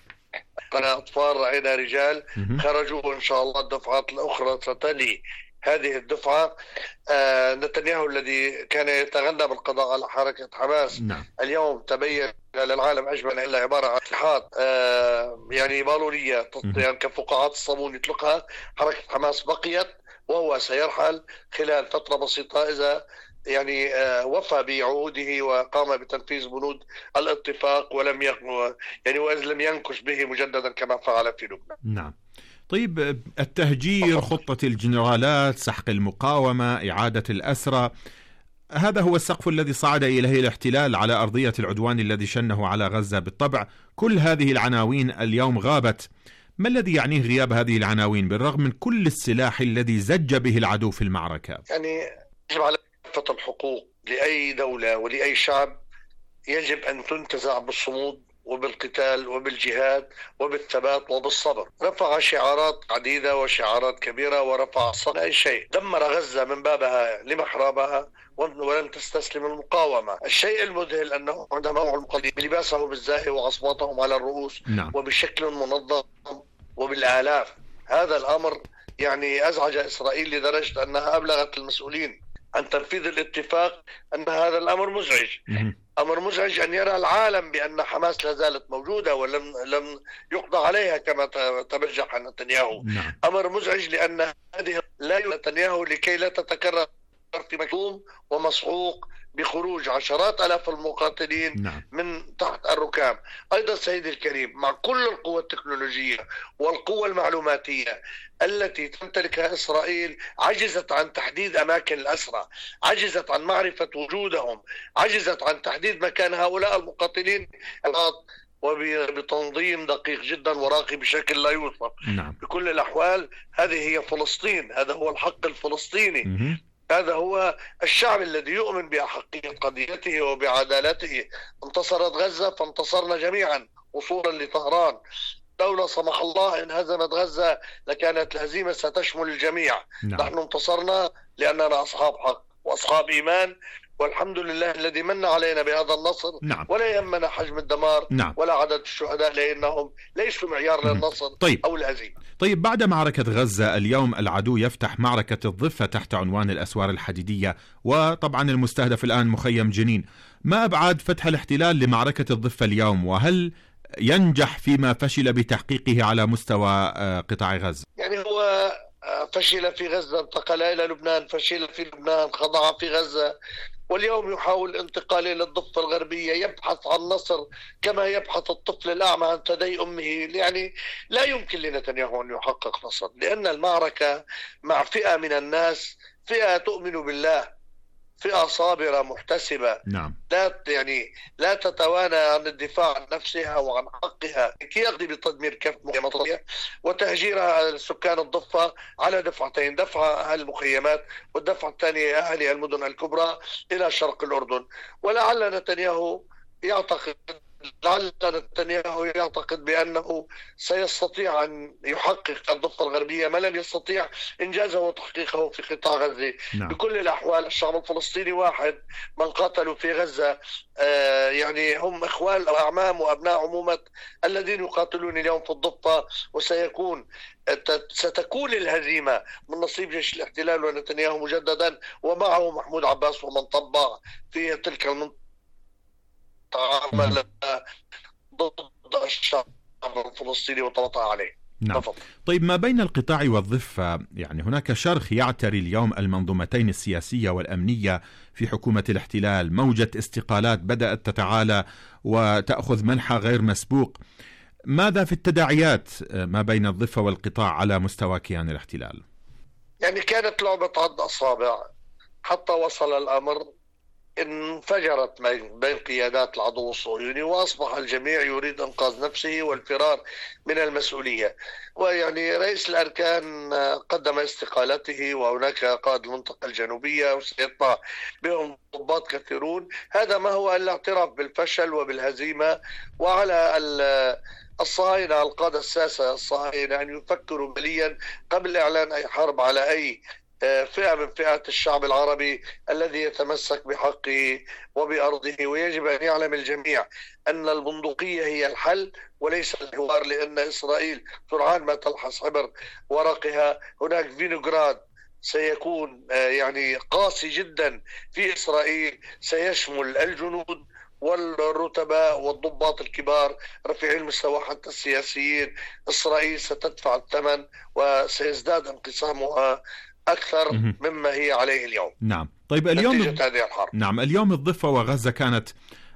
رأينا أطفال، رأينا رجال خرجوا، وإن شاء الله الدفعات الأخرى ستلي هذه الدفعة. آه نتنياهو الذي كان يتغنى بالقضاء على حركة حماس، نعم. اليوم تبين للعالم أجمل إلا عبارة عن اتحاد آه يعني بالونية يعني كفقاعات الصابون يطلقها. حركة حماس بقيت وهو سيرحل خلال فترة بسيطة إذا يعني آه وفى بعهوده وقام بتنفيذ بنود الاتفاق ولم يعني وإذ لم ينكش به مجددا كما فعل في لبنان. نعم. طيب، التهجير، خطة الجنرالات، سحق المقاومة، إعادة الأسرى، هذا هو السقف الذي صعد إليه الاحتلال على أرضية العدوان الذي شنه على غزة. بالطبع كل هذه العناوين اليوم غابت. ما الذي يعنيه غياب هذه العناوين بالرغم من كل السلاح الذي زج به العدو في المعركة؟ يعني يجب على كافة الحقوق لأي دولة ولأي شعب يجب أن تنتزع بالصمود وبالقتال وبالجهاد وبالثبات وبالصبر. رفع شعارات عديدة وشعارات كبيرة ورفع صوت أي شيء. دمر غزة من بابها لمحرابها ولم تستسلم المقاومة. الشيء المذهل أنه عندما وقعوا المقاومين بلباسهم الزاهي وأصواتهم على الرؤوس، نعم. وبشكل منظم وبالآلاف. هذا الأمر يعني أزعج إسرائيل لدرجة أنها أبلغت المسؤولين عن تنفيذ الاتفاق أن هذا الأمر مزعج. أمر مزعج أن يرى العالم بأن حماس لا زالت موجودة ولم لم يقضى عليها كما تبجح نتنياهو. نعم. أمر مزعج لأن هذه لا نتنياهو لكي لا تتكرر في مكتوم ومسحوق بخروج عشرات آلاف المقاتلين، نعم. من تحت الركام. أيضا سيدي الكريم، مع كل القوة التكنولوجية والقوة المعلوماتية التي تمتلكها إسرائيل، عجزت عن تحديد أماكن الأسرى، عجزت عن معرفة وجودهم، عجزت عن تحديد مكان هؤلاء المقاتلين وبتنظيم دقيق جدا وراقي بشكل لا يوصف. نعم. بكل الأحوال هذه هي فلسطين، هذا هو الحق الفلسطيني. م- هذا هو الشعب الذي يؤمن بأحقية قضيته وبعدالته. انتصرت غزة فانتصرنا جميعا وصولا لطهران. لولا سمح الله إن هزمت غزة لكانت الهزيمة ستشمل الجميع. نعم. نحن انتصرنا لأننا أصحاب حق وأصحاب إيمان، والحمد لله الذي من علينا بهذا النصر. نعم. ولا يهمنا حجم الدمار، نعم. ولا عدد الشهداء لأنهم ليسوا معيار للنصر طيب. أو الهزيمة. طيب، بعد معركة غزة اليوم العدو يفتح معركة الضفة تحت عنوان الأسوار الحديدية، وطبعا المستهدف الآن مخيم جنين. ما أبعاد فتح الاحتلال لمعركة الضفة اليوم، وهل ينجح فيما فشل بتحقيقه على مستوى قطاع غزة؟ يعني هو فشل في غزة، انتقل إلى لبنان، فشل في لبنان، خضع في غزة، واليوم يحاول الانتقال إلى الضفة الغربية، يبحث عن نصر كما يبحث الطفل الأعمى عن ثدي أمه. يعني لا يمكن لنتنياهو أن يحقق نصر، لأن المعركة مع فئة من الناس، فئة تؤمن بالله، فئة صابرة محتسبة. نعم. لا يعني لا تتوانى عن الدفاع عن نفسها وعن حقها كي يقضي بتدمير كف مطرية وتهجيرها سكان الضفة على دفعتين، دفعة أهل المخيمات والدفعة الثانية أهل المدن الكبرى إلى شرق الأردن. ولعل نتنياهو يعتقد لعل نتنياهو يعتقد بأنه سيستطيع أن يحقق الضفة الغربية ما لن يستطيع إنجازه وتحقيقه في قطاع غزة. نعم. بكل الأحوال الشعب الفلسطيني واحد، من قاتلوا في غزة آه يعني هم إخوان وأعمام وأبناء عمومة الذين يقاتلون اليوم في الضفة، وسيكون ستكون الهزيمة من نصيب جيش الاحتلال ونتنياهو مجددا ومعه محمود عباس ومن طبع في تلك المنطقة عمل ضد الشعب الفلسطيني وطلطها عليه. نعم. طيب، ما بين القطاع والضفة يعني هناك شرخ يعتري اليوم المنظومتين السياسية والأمنية في حكومة الاحتلال، موجة استقالات بدأت تتعالى وتأخذ منحى غير مسبوق. ماذا في التداعيات ما بين الضفة والقطاع على مستوى كيان الاحتلال؟ يعني كانت لعبة عد أصابع حتى وصل الأمر انفجرت بين قيادات العدو الصهيوني، وأصبح الجميع يريد إنقاذ نفسه والفرار من المسؤولية. ويعني رئيس الأركان قدم استقالته، وهناك قائد المنطقة الجنوبية وسيطلع بهم ضباط كثيرون. هذا ما هو الاعتراف بالفشل وبالهزيمة، وعلى الصهاينة القادة الساسة الصهاينة أن يفكروا مليا قبل إعلان أي حرب على أي فئة من فئات الشعب العربي الذي يتمسك بحقه وبأرضه. ويجب أن يعلم الجميع أن البندقية هي الحل وليس الحوار، لأن إسرائيل سرعان ما تلحس عبر ورقها. هناك فينوغراد سيكون يعني قاسي جدا في إسرائيل، سيشمل الجنود والرتباء والضباط الكبار رفيعي المستوى حتى السياسيين. إسرائيل ستدفع الثمن وسيزداد انقسامها أكثر مما هي عليه اليوم. نعم. طيب، اليوم هذه الحرب. نعم، اليوم الضفة وغزة كانت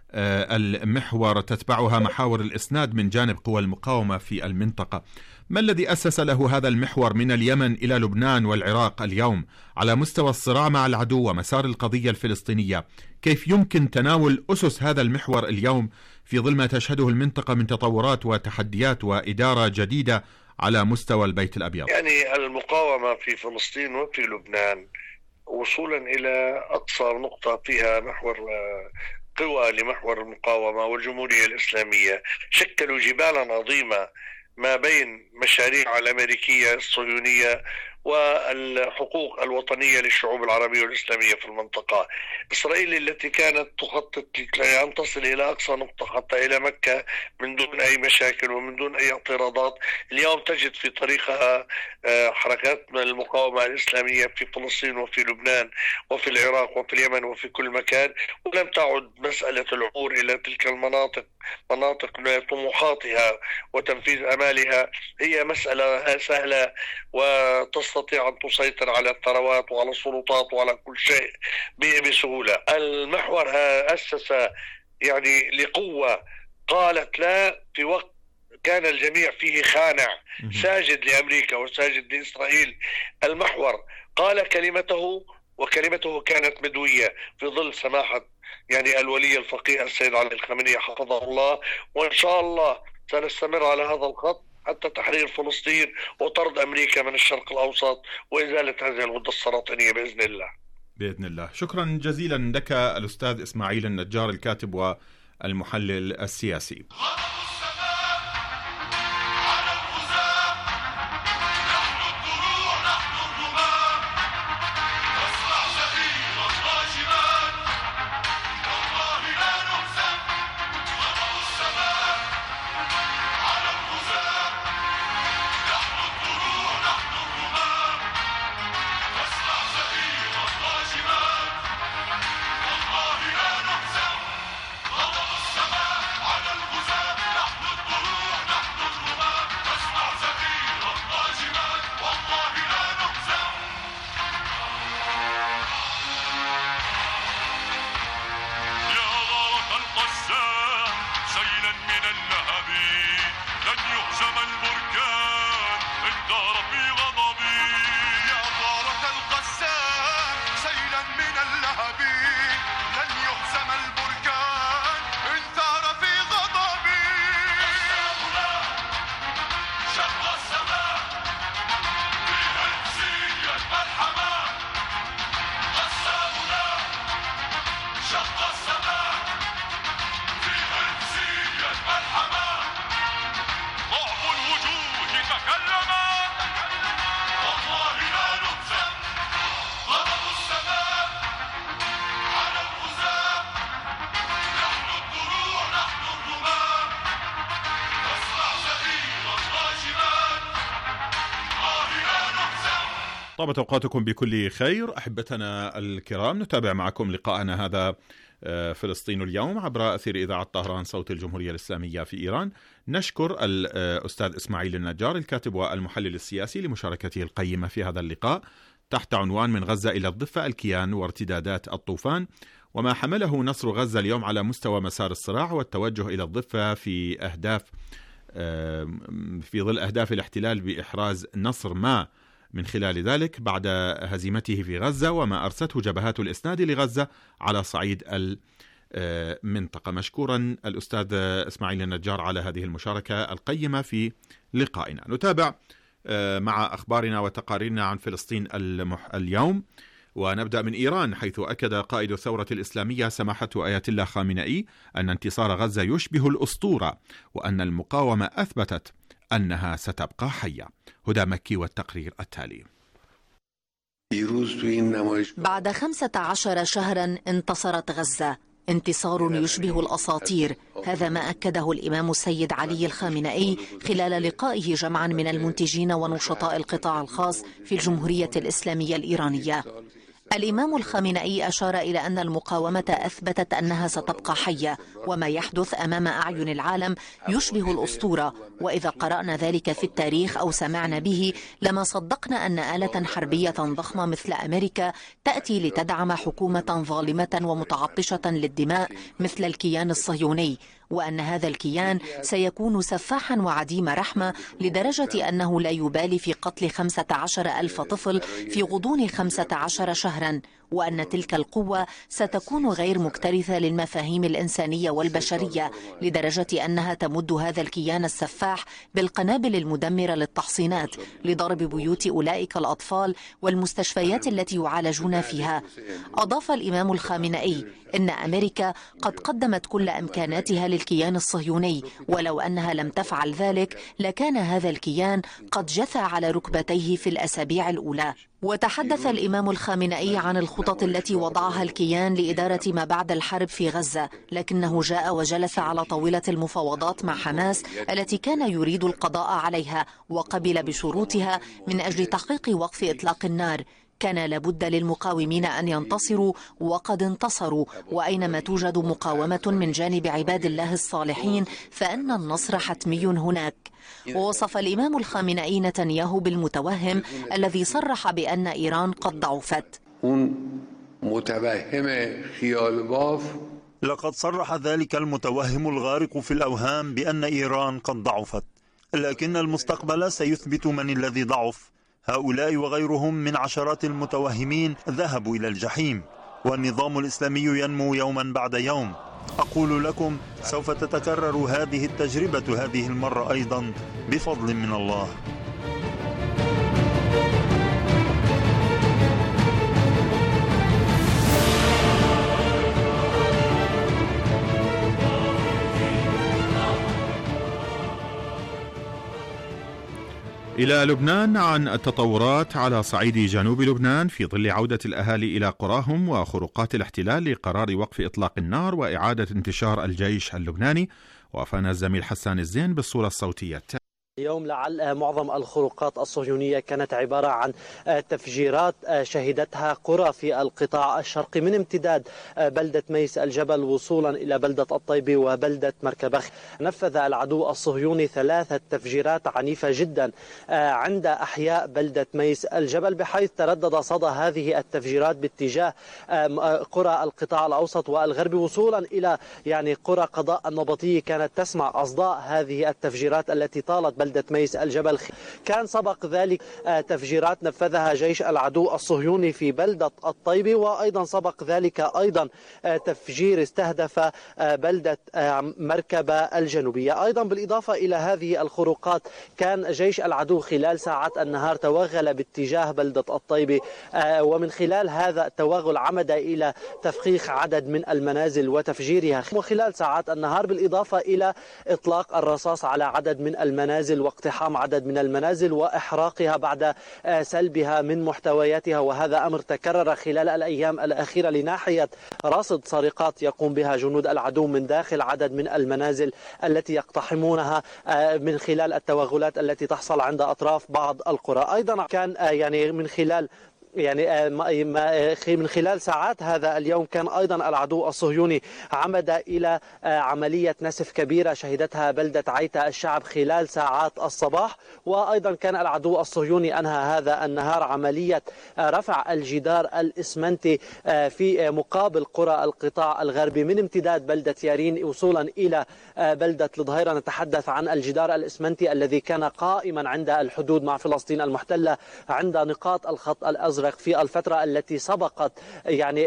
المحور تتبعها محاور الإسناد من جانب قوى المقاومة في المنطقة. ما الذي أسس له هذا المحور من اليمن إلى لبنان والعراق اليوم على مستوى الصراع مع العدو ومسار القضية الفلسطينية؟ كيف يمكن تناول أسس هذا المحور اليوم في ظل ما تشهده المنطقة من تطورات وتحديات وإدارة جديدة على مستوى البيت الأبيض؟ يعني المقاومة في فلسطين وفي لبنان وصولا إلى أقصى نقطة فيها محور قوى لمحور المقاومة والجمهورية الإسلامية شكلوا جبالا عظيمة ما بين مشاريع الأمريكية الصهيونية والحقوق الوطنية للشعوب العربية والإسلامية في المنطقة. إسرائيل التي كانت تخطط أن تصل إلى أقصى نقطة حتى إلى مكة من دون أي مشاكل ومن دون أي اعتراضات، اليوم تجد في طريقها حركات المقاومة الإسلامية في فلسطين وفي لبنان وفي العراق وفي اليمن وفي كل مكان. ولم تعد مسألة العبور إلى تلك المناطق مناطق طموحاتها وتنفيذ أمالها هي مسألة سهلة وتستطيع أن تسيطر على الثروات وعلى السلطات وعلى كل شيء بسهولة. المحور أسس يعني لقوة قالت لا في وقت كان الجميع فيه خانع ساجد لأمريكا وساجد لإسرائيل. المحور قال كلمته وكلمته كانت مدوية في ظل سماحة يعني الولي الفقيه السيد علي الخامنئي حفظه الله. وإن شاء الله سنستمر على هذا الخط حتى تحرير فلسطين وطرد أمريكا من الشرق الأوسط وإزالة هذه الغدة السرطانية بإذن الله. بإذن الله. شكرا جزيلا لك الأستاذ إسماعيل النجار الكاتب والمحلل السياسي. طابت أوقاتكم بكل خير أحبتنا الكرام. نتابع معكم لقاءنا هذا فلسطين اليوم عبر أثير إذاعة طهران صوت الجمهورية الإسلامية في إيران. نشكر الأستاذ إسماعيل النجار الكاتب والمحلل السياسي لمشاركته القيمة في هذا اللقاء تحت عنوان من غزة إلى الضفة، الكيان وارتدادات الطوفان، وما حمله نصر غزة اليوم على مستوى مسار الصراع والتوجه إلى الضفة في أهداف في ظل أهداف الاحتلال بإحراز نصر ما من خلال ذلك بعد هزيمته في غزة، وما أرسته جبهات الإسناد لغزة على صعيد المنطقة. مشكورا الأستاذ إسماعيل النجار على هذه المشاركة القيمة في لقائنا. نتابع مع أخبارنا وتقاريرنا عن فلسطين اليوم، ونبدأ من إيران، حيث أكد قائد الثورة الإسلامية سماحة آية الله خامنئي أن انتصار غزة يشبه الأسطورة، وأن المقاومة أثبتت أنها ستبقى حية. هدى مكي والتقرير التالي. بعد خمسة عشر شهرا انتصرت غزة، انتصار يشبه الأساطير. هذا ما أكده الإمام السيد علي الخامنئي خلال لقائه جمعا من المنتجين ونشطاء القطاع الخاص في الجمهورية الإسلامية الإيرانية. الإمام الخامنئي أشار إلى أن المقاومة أثبتت أنها ستبقى حية، وما يحدث أمام أعين العالم يشبه الأسطورة، وإذا قرأنا ذلك في التاريخ أو سمعنا به لما صدقنا أن آلة حربية ضخمة مثل أمريكا تأتي لتدعم حكومة ظالمة ومتعطشة للدماء مثل الكيان الصهيوني، وأن هذا الكيان سيكون سفاحا وعديم رحمة لدرجة أنه لا يبالي في قتل خمسة عشر ألف طفل في غضون خمسة عشر شهرا، وأن تلك القوة ستكون غير مكترثة للمفاهيم الإنسانية والبشرية لدرجة أنها تمد هذا الكيان السفاح بالقنابل المدمرة للتحصينات لضرب بيوت أولئك الأطفال والمستشفيات التي يعالجون فيها. أضاف الإمام الخامنئي إن أمريكا قد قدمت كل إمكاناتها للكيان الصهيوني، ولو أنها لم تفعل ذلك لكان هذا الكيان قد جثى على ركبتيه في الأسابيع الأولى. وتحدث الإمام الخامنئي عن الخطط التي وضعها الكيان لإدارة ما بعد الحرب في غزة، لكنه جاء وجلس على طاولة المفاوضات مع حماس التي كان يريد القضاء عليها، وقبل بشروطها من أجل تحقيق وقف إطلاق النار. كان لابد للمقاومين أن ينتصروا، وقد انتصروا، وأينما توجد مقاومة من جانب عباد الله الصالحين فإن النصر حتمي هناك. ووصف الإمام الخامنئي نتنياهو بالمتوهم الذي صرح بأن إيران قد ضعفت. لقد صرح ذلك المتوهم الغارق في الأوهام بأن إيران قد ضعفت، لكن المستقبل سيثبت من الذي ضعف. هؤلاء وغيرهم من عشرات المتوهمين ذهبوا إلى الجحيم، والنظام الإسلامي ينمو يوما بعد يوم. أقول لكم سوف تتكرر هذه التجربة هذه المرة أيضا بفضل من الله. إلى لبنان، عن التطورات على صعيد جنوب لبنان في ظل عودة الأهالي إلى قراهم وخروقات الاحتلال لقرار وقف إطلاق النار وإعادة انتشار الجيش اللبناني. وافانا الزميل حسان الزين بالصورة الصوتية. اليوم لعل معظم الخروقات الصهيونية كانت عبارة عن تفجيرات شهدتها قرى في القطاع الشرقي من امتداد بلدة ميس الجبل وصولا إلى بلدة الطيبة وبلدة مركبخ. نفذ العدو الصهيوني ثلاثة تفجيرات عنيفة جدا عند أحياء بلدة ميس الجبل، بحيث تردد صدى هذه التفجيرات باتجاه قرى القطاع الأوسط والغربي وصولا إلى يعني قرى قضاء النبطية كانت تسمع أصداء هذه التفجيرات التي طالت بلدة ميس الجبل. كان سبق ذلك تفجيرات نفذها جيش العدو الصهيوني في بلدة الطيبة، وأيضا سبق ذلك أيضا تفجير استهدف بلدة مركبة الجنوبية. أيضا بالإضافة إلى هذه الخروقات كان جيش العدو خلال ساعات النهار توغل باتجاه بلدة الطيبة، ومن خلال هذا التوغل عمد إلى تفخيخ عدد من المنازل وتفجيرها، وخلال ساعات النهار بالإضافة إلى إطلاق الرصاص على عدد من المنازل المنازل واقتحام عدد من المنازل وإحراقها بعد سلبها من محتوياتها، وهذا أمر تكرر خلال الأيام الأخيرة لناحية رصد سرقات يقوم بها جنود العدو من داخل عدد من المنازل التي يقتحمونها من خلال التوغلات التي تحصل عند أطراف بعض القرى. أيضا كان يعني من خلال يعني من خلال ساعات هذا اليوم كان أيضا العدو الصهيوني عمد إلى عملية نسف كبيرة شهدتها بلدة عيتا الشعب خلال ساعات الصباح. وأيضا كان العدو الصهيوني أنهى هذا النهار عملية رفع الجدار الإسمنتي في مقابل قرى القطاع الغربي من امتداد بلدة يارين وصولا إلى بلدة الظهيرة. نتحدث عن الجدار الإسمنتي الذي كان قائما عند الحدود مع فلسطين المحتلة عند نقاط الخط الأزرق في الفترة التي سبقت يعني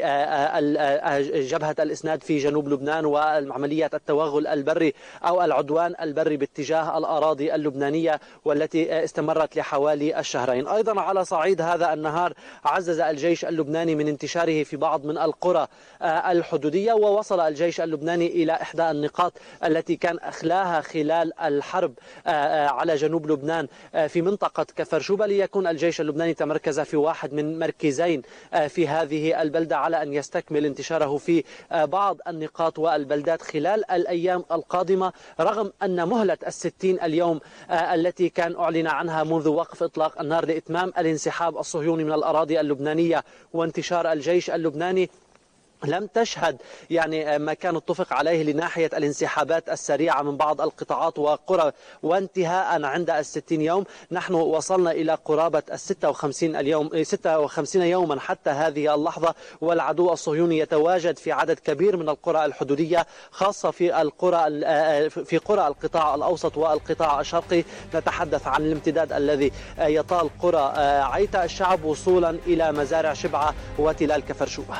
جبهة الإسناد في جنوب لبنان وعملية التوغل البري أو العدوان البري باتجاه الأراضي اللبنانية والتي استمرت لحوالي الشهرين. أيضا على صعيد هذا النهار عزز الجيش اللبناني من انتشاره في بعض من القرى الحدودية، ووصل الجيش اللبناني إلى إحدى النقاط التي كان أخلاها خلال الحرب على جنوب لبنان في منطقة كفر شوبة، ليكون الجيش اللبناني تمركز في واحد من مركزين في هذه البلدة على أن يستكمل انتشاره في بعض النقاط والبلدات خلال الأيام القادمة، رغم أن مهلة الستين اليوم التي كان أعلن عنها منذ وقف إطلاق النار لإتمام الانسحاب الصهيوني من الأراضي اللبنانية وانتشار الجيش اللبناني لم تشهد يعني ما كان اتفق عليه لناحية الانسحابات السريعة من بعض القطاعات وقرى، وانتهاء عند الستين يوم. نحن وصلنا إلى قرابة الستة وخمسين اليوم ستة وخمسين يوما حتى هذه اللحظة، والعدو الصهيوني يتواجد في عدد كبير من القرى الحدودية، خاصة في القرى في قرى القطاع الأوسط والقطاع الشرقي. نتحدث عن الامتداد الذي يطال قرى عيتا الشعب وصولا إلى مزارع شبعة وتلال كفر شوبة.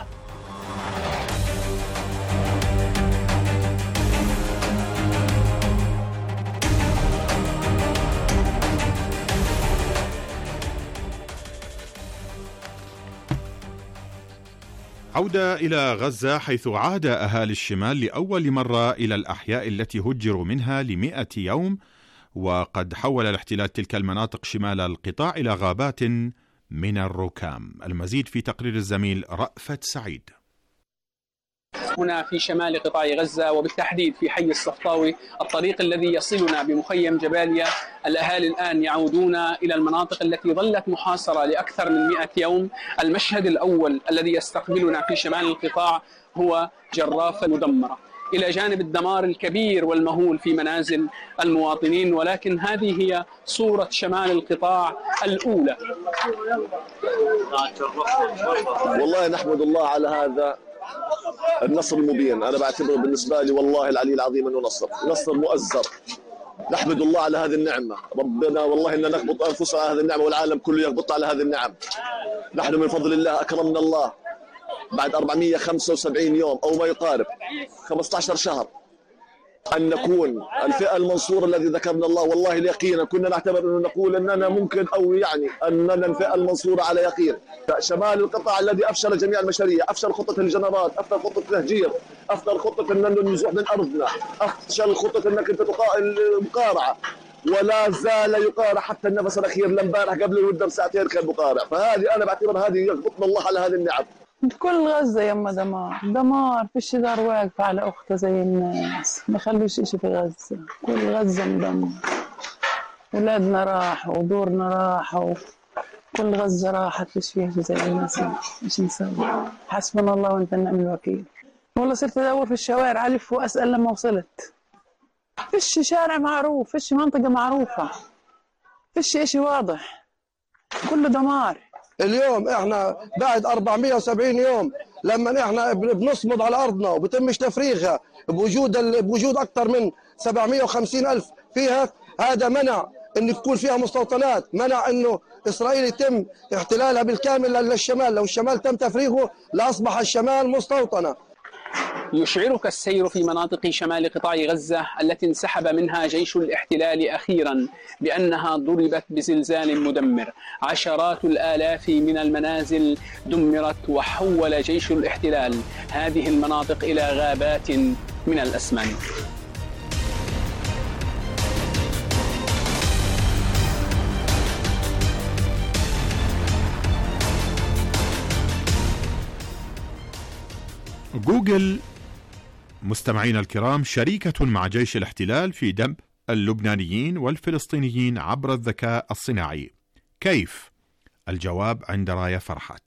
عودة إلى غزة، حيث عاد أهالي الشمال لأول مرة إلى الأحياء التي هجروا منها لمئة يوم، وقد حول الاحتلال تلك المناطق شمال القطاع إلى غابات من الركام. المزيد في تقرير الزميل رأفت سعيد. هنا في شمال قطاع غزة وبالتحديد في حي الصفطاوي، الطريق الذي يصلنا بمخيم جباليا، الأهالي الآن يعودون إلى المناطق التي ظلت محاصرة لأكثر من مئة يوم. المشهد الأول الذي يستقبلنا في شمال القطاع هو جرافة مدمرة، إلى جانب الدمار الكبير والمهول في منازل المواطنين، ولكن هذه هي صورة شمال القطاع الأولى. والله نحمد الله على هذا النصر المبين. أنا بعتبره بالنسبة لي والله العلي العظيم أنه نصر نصر مؤزر. نحمد الله على هذه النعمة، ربنا والله إننا نقبط أنفسنا على هذه النعمة والعالم كله يقبط على هذه النعم. نحن من فضل الله أكرمنا الله بعد أربعمئة وخمسة وسبعين يوم أو ما يقارب خمسة عشر شهر أن نكون الفئة المنصورة الذي ذكرنا الله. والله اليقين كنا نعتبر أنه نقول أننا ممكن أو يعني أننا الفئة المنصورة على يقين. شمال القطاع الذي أفشل جميع المشاريع، أفشل خطة الجنرات، أفشل خطة التهجير، أفشل خطة أن النزوح من أرضنا، أفشل خطة أنك أنت المقارعة، ولا زال يقارع حتى النفس الأخير. لامبارح قبل الودة بساعتين كان مقارع. فهذه أنا بعتبر هذه يغبطنا الله على هذه النعم. كل غزة يما دمار دمار، فيش دار واقفة على أختها زي الناس، ما خلوش إشي في غزة، كل غزة مدمر. أولادنا راحوا ودورنا راحوا، كل غزة راحت، فيش فيها زي الناس. إيش نسوي؟ حسبنا الله وأنت النعم الوكيل. والله صرت أدور في الشوارع ألف وأسأل لما وصلت، فيش شارع معروف، فيش منطقة معروفة، فيش إشي واضح، كله دمار. اليوم احنا بعد أربعمئة وسبعين يوم لما احنا بنصمد على ارضنا وبتمش تفريغها بوجود ال... بوجود اكثر من سبعمئة وخمسين الف فيها، هذا منع ان يكون فيها مستوطنات، منع انه اسرائيل يتم احتلالها بالكامل للشمال. لو الشمال تم تفريغه لاصبح الشمال مستوطنه. يشعرك السير في مناطق شمال قطاع غزة التي انسحب منها جيش الاحتلال أخيرا بأنها ضربت بزلزال مدمر. عشرات الآلاف من المنازل دمرت، وحول جيش الاحتلال هذه المناطق إلى غابات من الأسمنت. جوجل مستمعينا الكرام شريكة مع جيش الاحتلال في دمج اللبنانيين والفلسطينيين عبر الذكاء الصناعي. كيف؟ الجواب عند راية فرحات.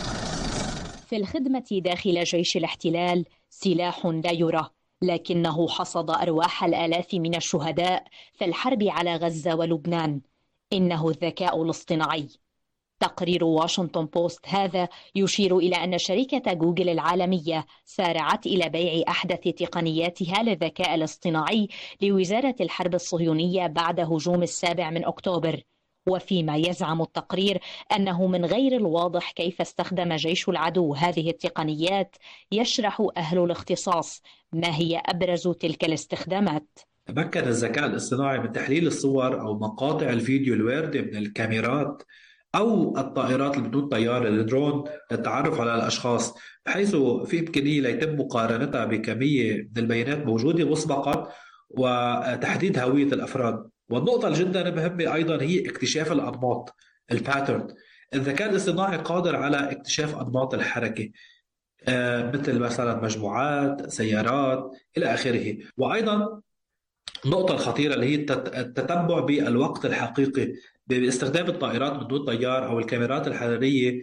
في الخدمة داخل جيش الاحتلال سلاح لا يرى، لكنه حصد أرواح الآلاف من الشهداء في الحرب على غزة ولبنان. إنه الذكاء الاصطناعي. تقرير واشنطن بوست هذا يشير إلى أن شركة جوجل العالمية سارعت إلى بيع أحدث تقنياتها للذكاء الاصطناعي لوزارة الحرب الصهيونية بعد هجوم السابع من أكتوبر. وفيما يزعم التقرير أنه من غير الواضح كيف استخدم جيش العدو هذه التقنيات، يشرح أهل الاختصاص ما هي أبرز تلك الاستخدامات. تمكن الذكاء الاصطناعي من تحليل الصور أو مقاطع الفيديو الواردة من الكاميرات أو الطائرات اللي بدون طيار الدرون للتعرف على الأشخاص، بحيث في إمكانية ليتم مقارنتها بكمية من البيانات موجودة مسبقا وتحديد هوية الأفراد. والنقطة جدا مهمة أيضا هي اكتشاف الأنماط الباترن. الذكاء الاصطناعي قادر على اكتشاف أنماط الحركة آه مثل مثلا مجموعات سيارات إلى آخره. وأيضا النقطة الخطيرة اللي هي التتبع بالوقت الحقيقي باستخدام الطائرات بدون طيار أو الكاميرات الحرارية.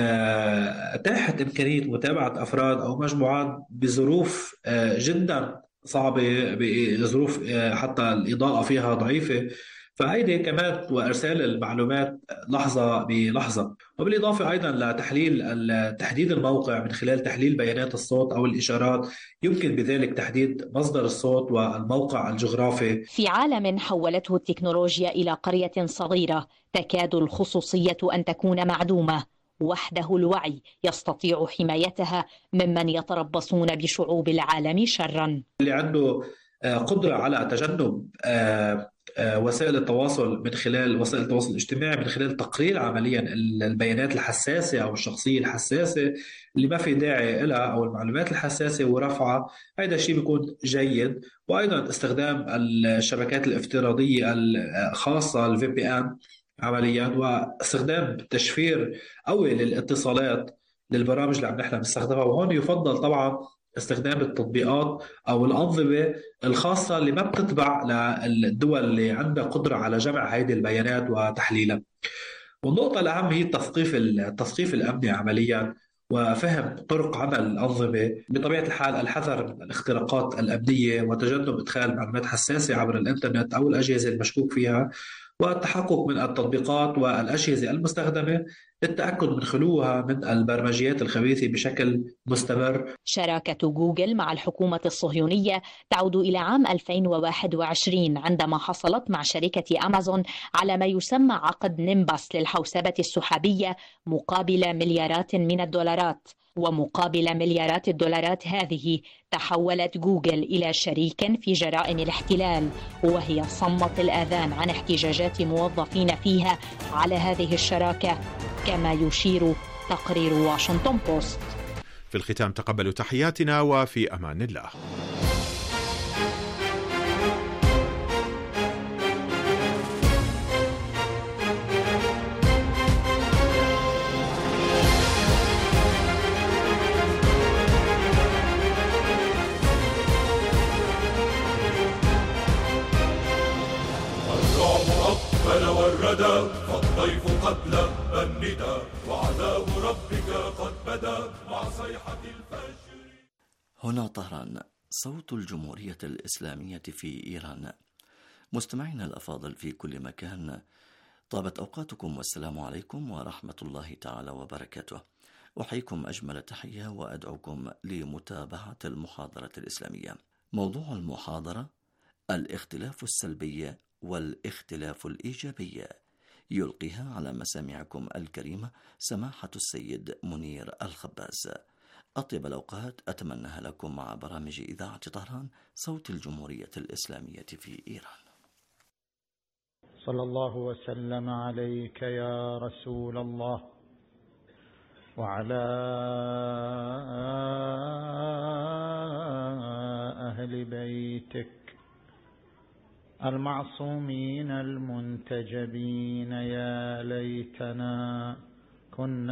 أتاحت إمكانية متابعة أفراد أو مجموعات بظروف جدا صعبة، بظروف حتى الإضاءة فيها ضعيفة، فهيدي كمان وإرسال المعلومات لحظة بلحظة. وبالإضافة أيضا لتحليل تحديد الموقع من خلال تحليل بيانات الصوت أو الإشارات، يمكن بذلك تحديد مصدر الصوت والموقع الجغرافي. في عالم حولته التكنولوجيا إلى قرية صغيرة تكاد الخصوصية أن تكون معدومة، وحده الوعي يستطيع حمايتها ممن يتربصون بشعوب العالم شرا. اللي عنده قدرة على تجنب وسائل التواصل من خلال وسائل التواصل الاجتماعي من خلال تقرير عمليا البيانات الحساسة أو الشخصية الحساسة اللي ما في داعي لها أو المعلومات الحساسة ورفعها، هذا الشيء بيكون جيد. وأيضا استخدام الشبكات الافتراضية الخاصة الفي بي ان عمليا، واستخدام تشفير قوي للاتصالات للبرامج اللي عم نحن بنستخدمها. وهون يفضل طبعا استخدام التطبيقات أو الأنظمة الخاصة اللي ما بتتبع للدول اللي عندها قدرة على جمع هذه البيانات وتحليلها. والنقطة الأهم هي التثقيف التثقيف الأمني عمليا، وفهم طرق عمل الأنظمة. بطبيعة الحال الحذر من الاختراقات الأمنية وتجنب إدخال معلومات حساسة عبر الإنترنت أو الأجهزة المشكوك فيها، والتحقق من التطبيقات والأجهزة المستخدمة للتأكد من خلوها من البرمجيات الخبيثة بشكل مستمر. شراكة جوجل مع الحكومة الصهيونية تعود إلى عام ألفين وواحد وعشرين عندما حصلت مع شركة أمازون على ما يسمى عقد نيمباس للحوسبة السحابية مقابل مليارات من الدولارات. ومقابل مليارات الدولارات هذه تحولت جوجل إلى شريك في جرائم الاحتلال، وهي صمت الآذان عن احتجاجات موظفين فيها على هذه الشراكة، كما يشير تقرير واشنطن بوست. في الختام تقبلوا تحياتنا وفي أمان الله. والردى فالضيف قبل الندى وعذاب ربك قد بدا مع صيحة الفجر. هنا طهران، صوت الجمهورية الإسلامية في إيران. مستمعينا الأفاضل في كل مكان، طابت أوقاتكم والسلام عليكم ورحمة الله تعالى وبركاته. أحييكم أجمل تحية وأدعوكم لمتابعة المحاضرة الإسلامية. موضوع المحاضرة: الاختلاف السلبي والاختلاف الإيجابي، يلقيها على مسامعكم الكريمة سماحة السيد منير الخباز. أطيب الأوقات أتمناها لكم مع برامج إذاعة طهران، صوت الجمهورية الإسلامية في إيران. صلى الله وسلم عليك يا رسول الله وعلى أهل بيتك المعصومين المنتجبين. يا ليتنا كنا